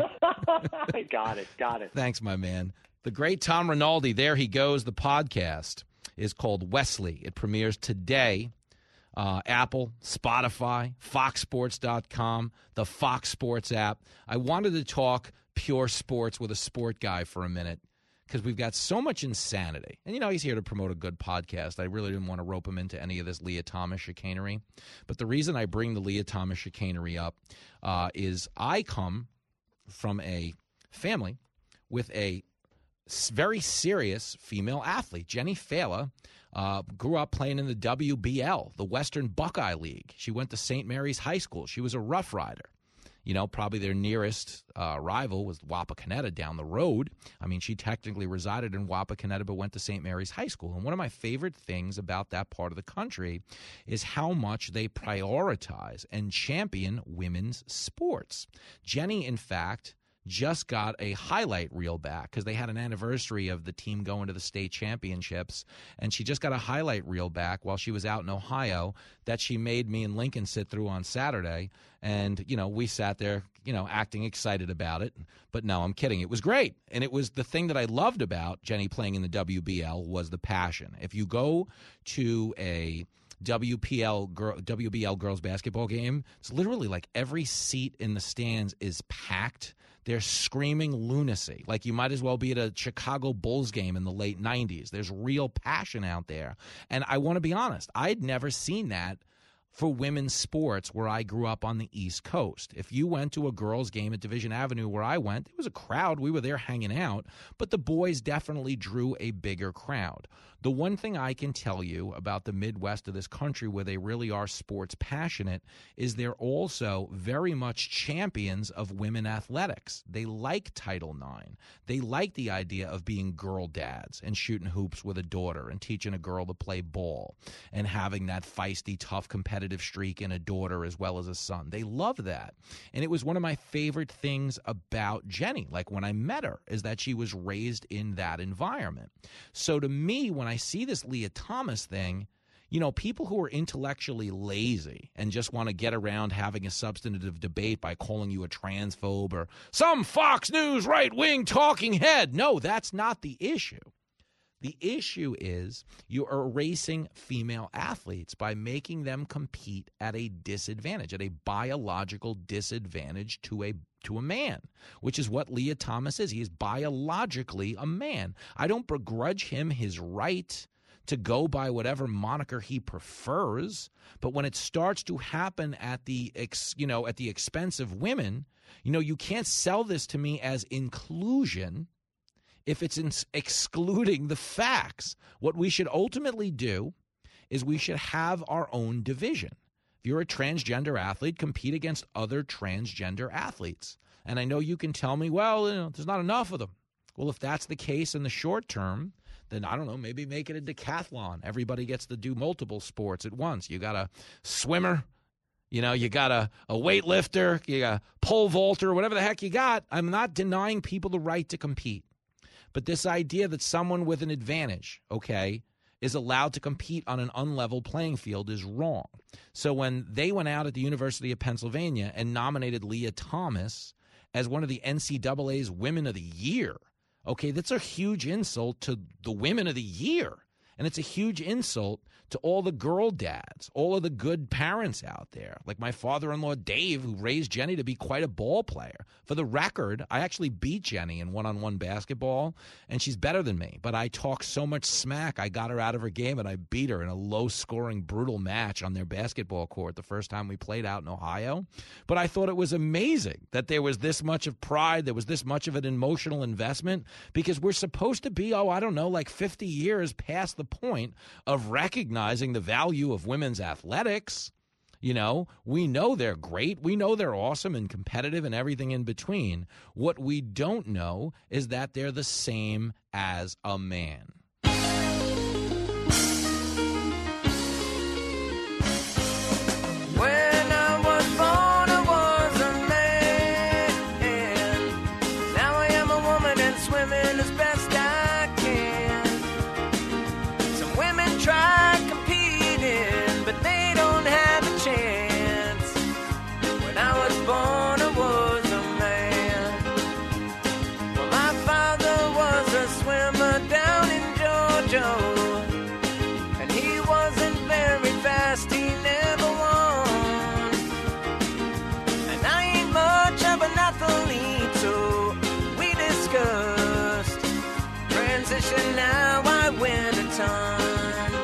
[SPEAKER 11] Got it.
[SPEAKER 6] Thanks, my man. The great Tom Rinaldi, there he goes. The podcast is called Wesley. It premieres today. Apple, Spotify, FoxSports.com, the Fox Sports app. I wanted to talk pure sports with a sport guy for a minute, because we've got so much insanity. And, he's here to promote a good podcast. I really didn't want to rope him into any of this Leah Thomas chicanery. But the reason I bring the Leah Thomas chicanery up is I come from a family with a very serious female athlete. Jenny Fela grew up playing in the WBL, the Western Buckeye League. She went to St. Mary's High School. She was a Rough Rider. Probably their nearest rival was Wapakoneta down the road. I mean, she technically resided in Wapakoneta but went to St. Mary's High School. And one of my favorite things about that part of the country is how much they prioritize and champion women's sports. Jenny, in fact, just got a highlight reel back because they had an anniversary of the team going to the state championships, and she just got a highlight reel back while she was out in Ohio that she made me and Lincoln sit through on Saturday. And, we sat there, acting excited about it. But no, I'm kidding. It was great. And it was the thing that I loved about Jenny playing in the WBL was the passion. If you go to a WBL girls basketball game, it's literally like every seat in the stands is packed. They're screaming lunacy. Like you might as well be at a Chicago Bulls game in the late 90s. There's real passion out there. And I want to be honest, I'd never seen that for women's sports where I grew up on the East Coast. If you went to a girls' game at Division Avenue where I went, it was a crowd. We were there hanging out, but the boys definitely drew a bigger crowd. The one thing I can tell you about the Midwest of this country where they really are sports passionate is they're also very much champions of women athletics. They like Title IX. They like the idea of being girl dads and shooting hoops with a daughter and teaching a girl to play ball and having that feisty, tough, competitive streak in a daughter as well as a son. They love that. And it was one of my favorite things about Jenny, like when I met her, is that she was raised in that environment. So to me, when I see this Leah Thomas thing, you know, people who are intellectually lazy and just want to get around having a substantive debate by calling you a transphobe or some Fox News right-wing talking head. No, that's not the issue. The issue is you are erasing female athletes by making them compete at a disadvantage, at a biological disadvantage to a man, which is what Leah Thomas is. He is biologically a man. I don't begrudge him his right to go by whatever moniker he prefers, but when it starts to happen at the expense of women, you can't sell this to me as inclusion if it's excluding the facts. What we should ultimately do is we should have our own division. If you're a transgender athlete, compete against other transgender athletes. And I know you can tell me, well, there's not enough of them. Well, if that's the case in the short term, then I don't know, maybe make it a decathlon. Everybody gets to do multiple sports at once. You got a swimmer, you got a weightlifter, you got a pole vaulter, whatever the heck you got. I'm not denying people the right to compete. But this idea that someone with an advantage, is allowed to compete on an unlevel playing field is wrong. So when they went out at the University of Pennsylvania and nominated Leah Thomas as one of the NCAA's Women of the Year, that's a huge insult to the Women of the Year. And it's a huge insult to all the girl dads, all of the good parents out there, like my father-in-law Dave, who raised Jenny to be quite a ball player. For the record, I actually beat Jenny in one-on-one basketball, and she's better than me. But I talked so much smack, I got her out of her game, and I beat her in a low-scoring, brutal match on their basketball court the first time we played out in Ohio. But I thought it was amazing that there was this much of pride, there was this much of an emotional investment, because we're supposed to be, like 50 years past the point of recognizing the value of women's athletics. We know they're great. We know they're awesome and competitive and everything in between. What we don't know is that they're the same as a man.
[SPEAKER 12] Now I win a ton.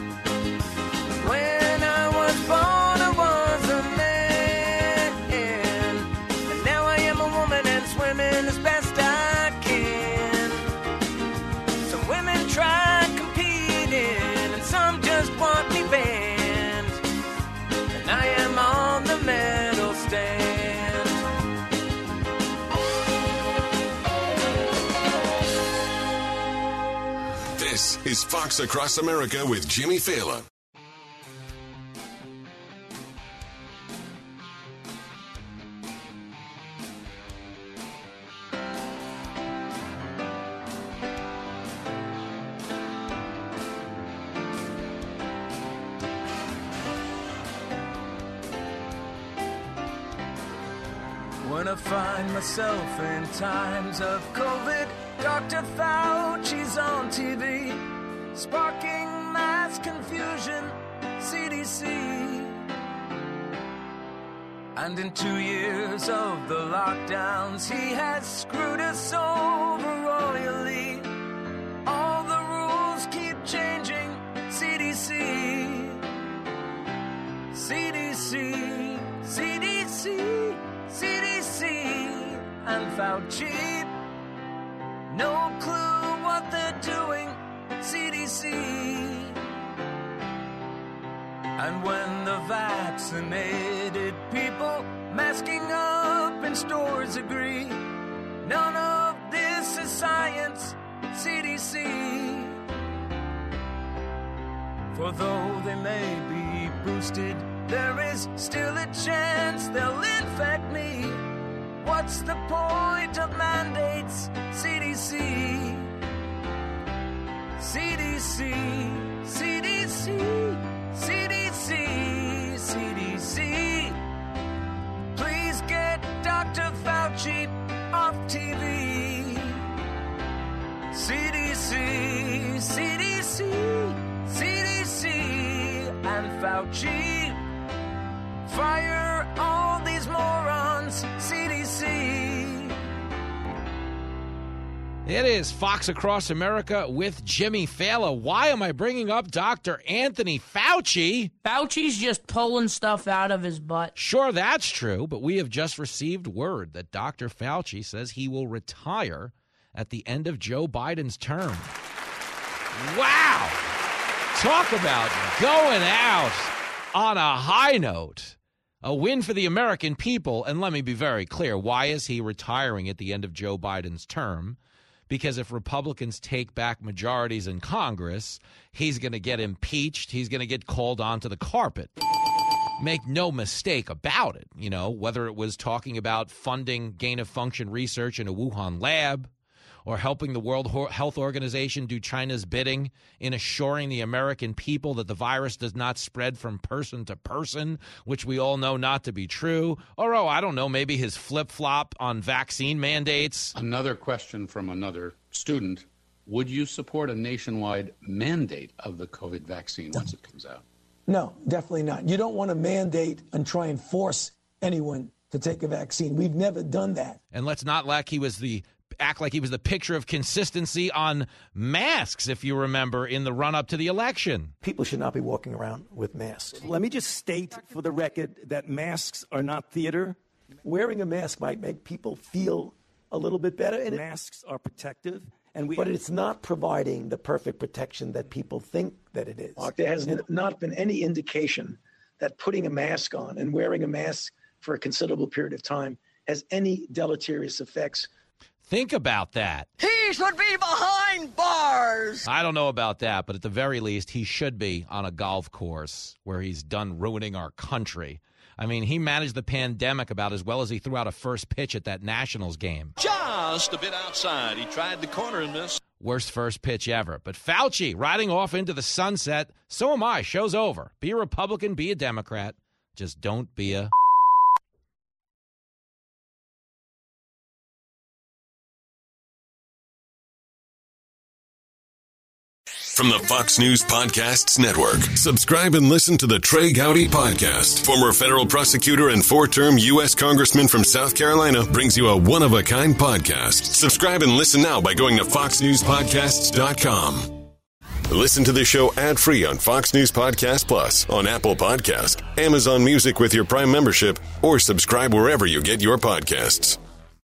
[SPEAKER 12] When I was born, I was a man, and now I am a woman and swimming as best I can. Some women try competing, and some just want me banned, and I am on the medal stand.
[SPEAKER 5] This is Fox Across America with Jimmy Fallon.
[SPEAKER 12] When I find myself in times of COVID, Dr. Fauci's on TV, sparking mass confusion, CDC. And in 2 years of the lockdowns, he has screwed us over royally. All the rules keep changing, CDC. Fauci. No clue what they're doing, CDC. And when the vaccinated people masking up in stores agree, none of this is science, CDC. For though they may be boosted, there is still a chance they'll infect me. What's the point of mandates, CDC? CDC, CDC, CDC, CDC. Please get Dr. Fauci off TV. CDC, CDC, CDC, and Fauci. Fire all these morons, CDC.
[SPEAKER 6] It is Fox Across America with Jimmy Fallon. Why am I bringing up Dr. Anthony Fauci?
[SPEAKER 23] Fauci's just pulling stuff out of his butt.
[SPEAKER 6] Sure, that's true, but we have just received word that Dr. Fauci says he will retire at the end of Joe Biden's term. Wow! Talk about going out on a high note. A win for the American people, and let me be very clear. Why is he retiring at the end of Joe Biden's term? Because if Republicans take back majorities in Congress, he's going to get impeached. He's going to get called onto the carpet. Make no mistake about it, you know, whether it was talking about funding gain-of-function research in a Wuhan lab or helping the World Health Organization do China's bidding in assuring the American people that the virus does not spread from person to person, which we all know not to be true. Or, I don't know, maybe his flip-flop on vaccine mandates.
[SPEAKER 13] Another question from another student. Would you support a nationwide mandate of the COVID vaccine once it comes out?
[SPEAKER 14] No, definitely not. You don't want to mandate and try and force anyone to take a vaccine. We've never done that.
[SPEAKER 6] And let's not act like he was the picture of consistency on masks, if you remember, in the run-up to the election.
[SPEAKER 14] People should not be walking around with masks.
[SPEAKER 15] Let me just state for the record that masks are not theater.
[SPEAKER 14] Wearing a mask might make people feel a little bit better. And
[SPEAKER 15] masks are protective.
[SPEAKER 14] But it's not providing the perfect protection that people think that it is. There has not been any indication that putting a mask on and wearing a mask for a considerable period of time has any deleterious effects.
[SPEAKER 6] Think about that.
[SPEAKER 12] He should be behind bars.
[SPEAKER 6] I don't know about that, but at the very least, he should be on a golf course where he's done ruining our country. I mean, he managed the pandemic about as well as he threw out a first pitch at that Nationals game.
[SPEAKER 16] Just a bit outside. He tried the corner and missed.
[SPEAKER 6] Worst first pitch ever. But Fauci riding off into the sunset. So am I. Show's over. Be a Republican, be a Democrat. Just don't be a...
[SPEAKER 5] From the Fox News Podcasts Network. Subscribe and listen to the Trey Gowdy Podcast. Former federal prosecutor and 4-term U.S. Congressman from South Carolina brings you a one-of-a-kind podcast. Subscribe and listen now by going to foxnewspodcasts.com. Listen to the show ad-free on Fox News Podcast Plus, on Apple Podcast, Amazon Music with your Prime membership, or subscribe wherever you get your podcasts.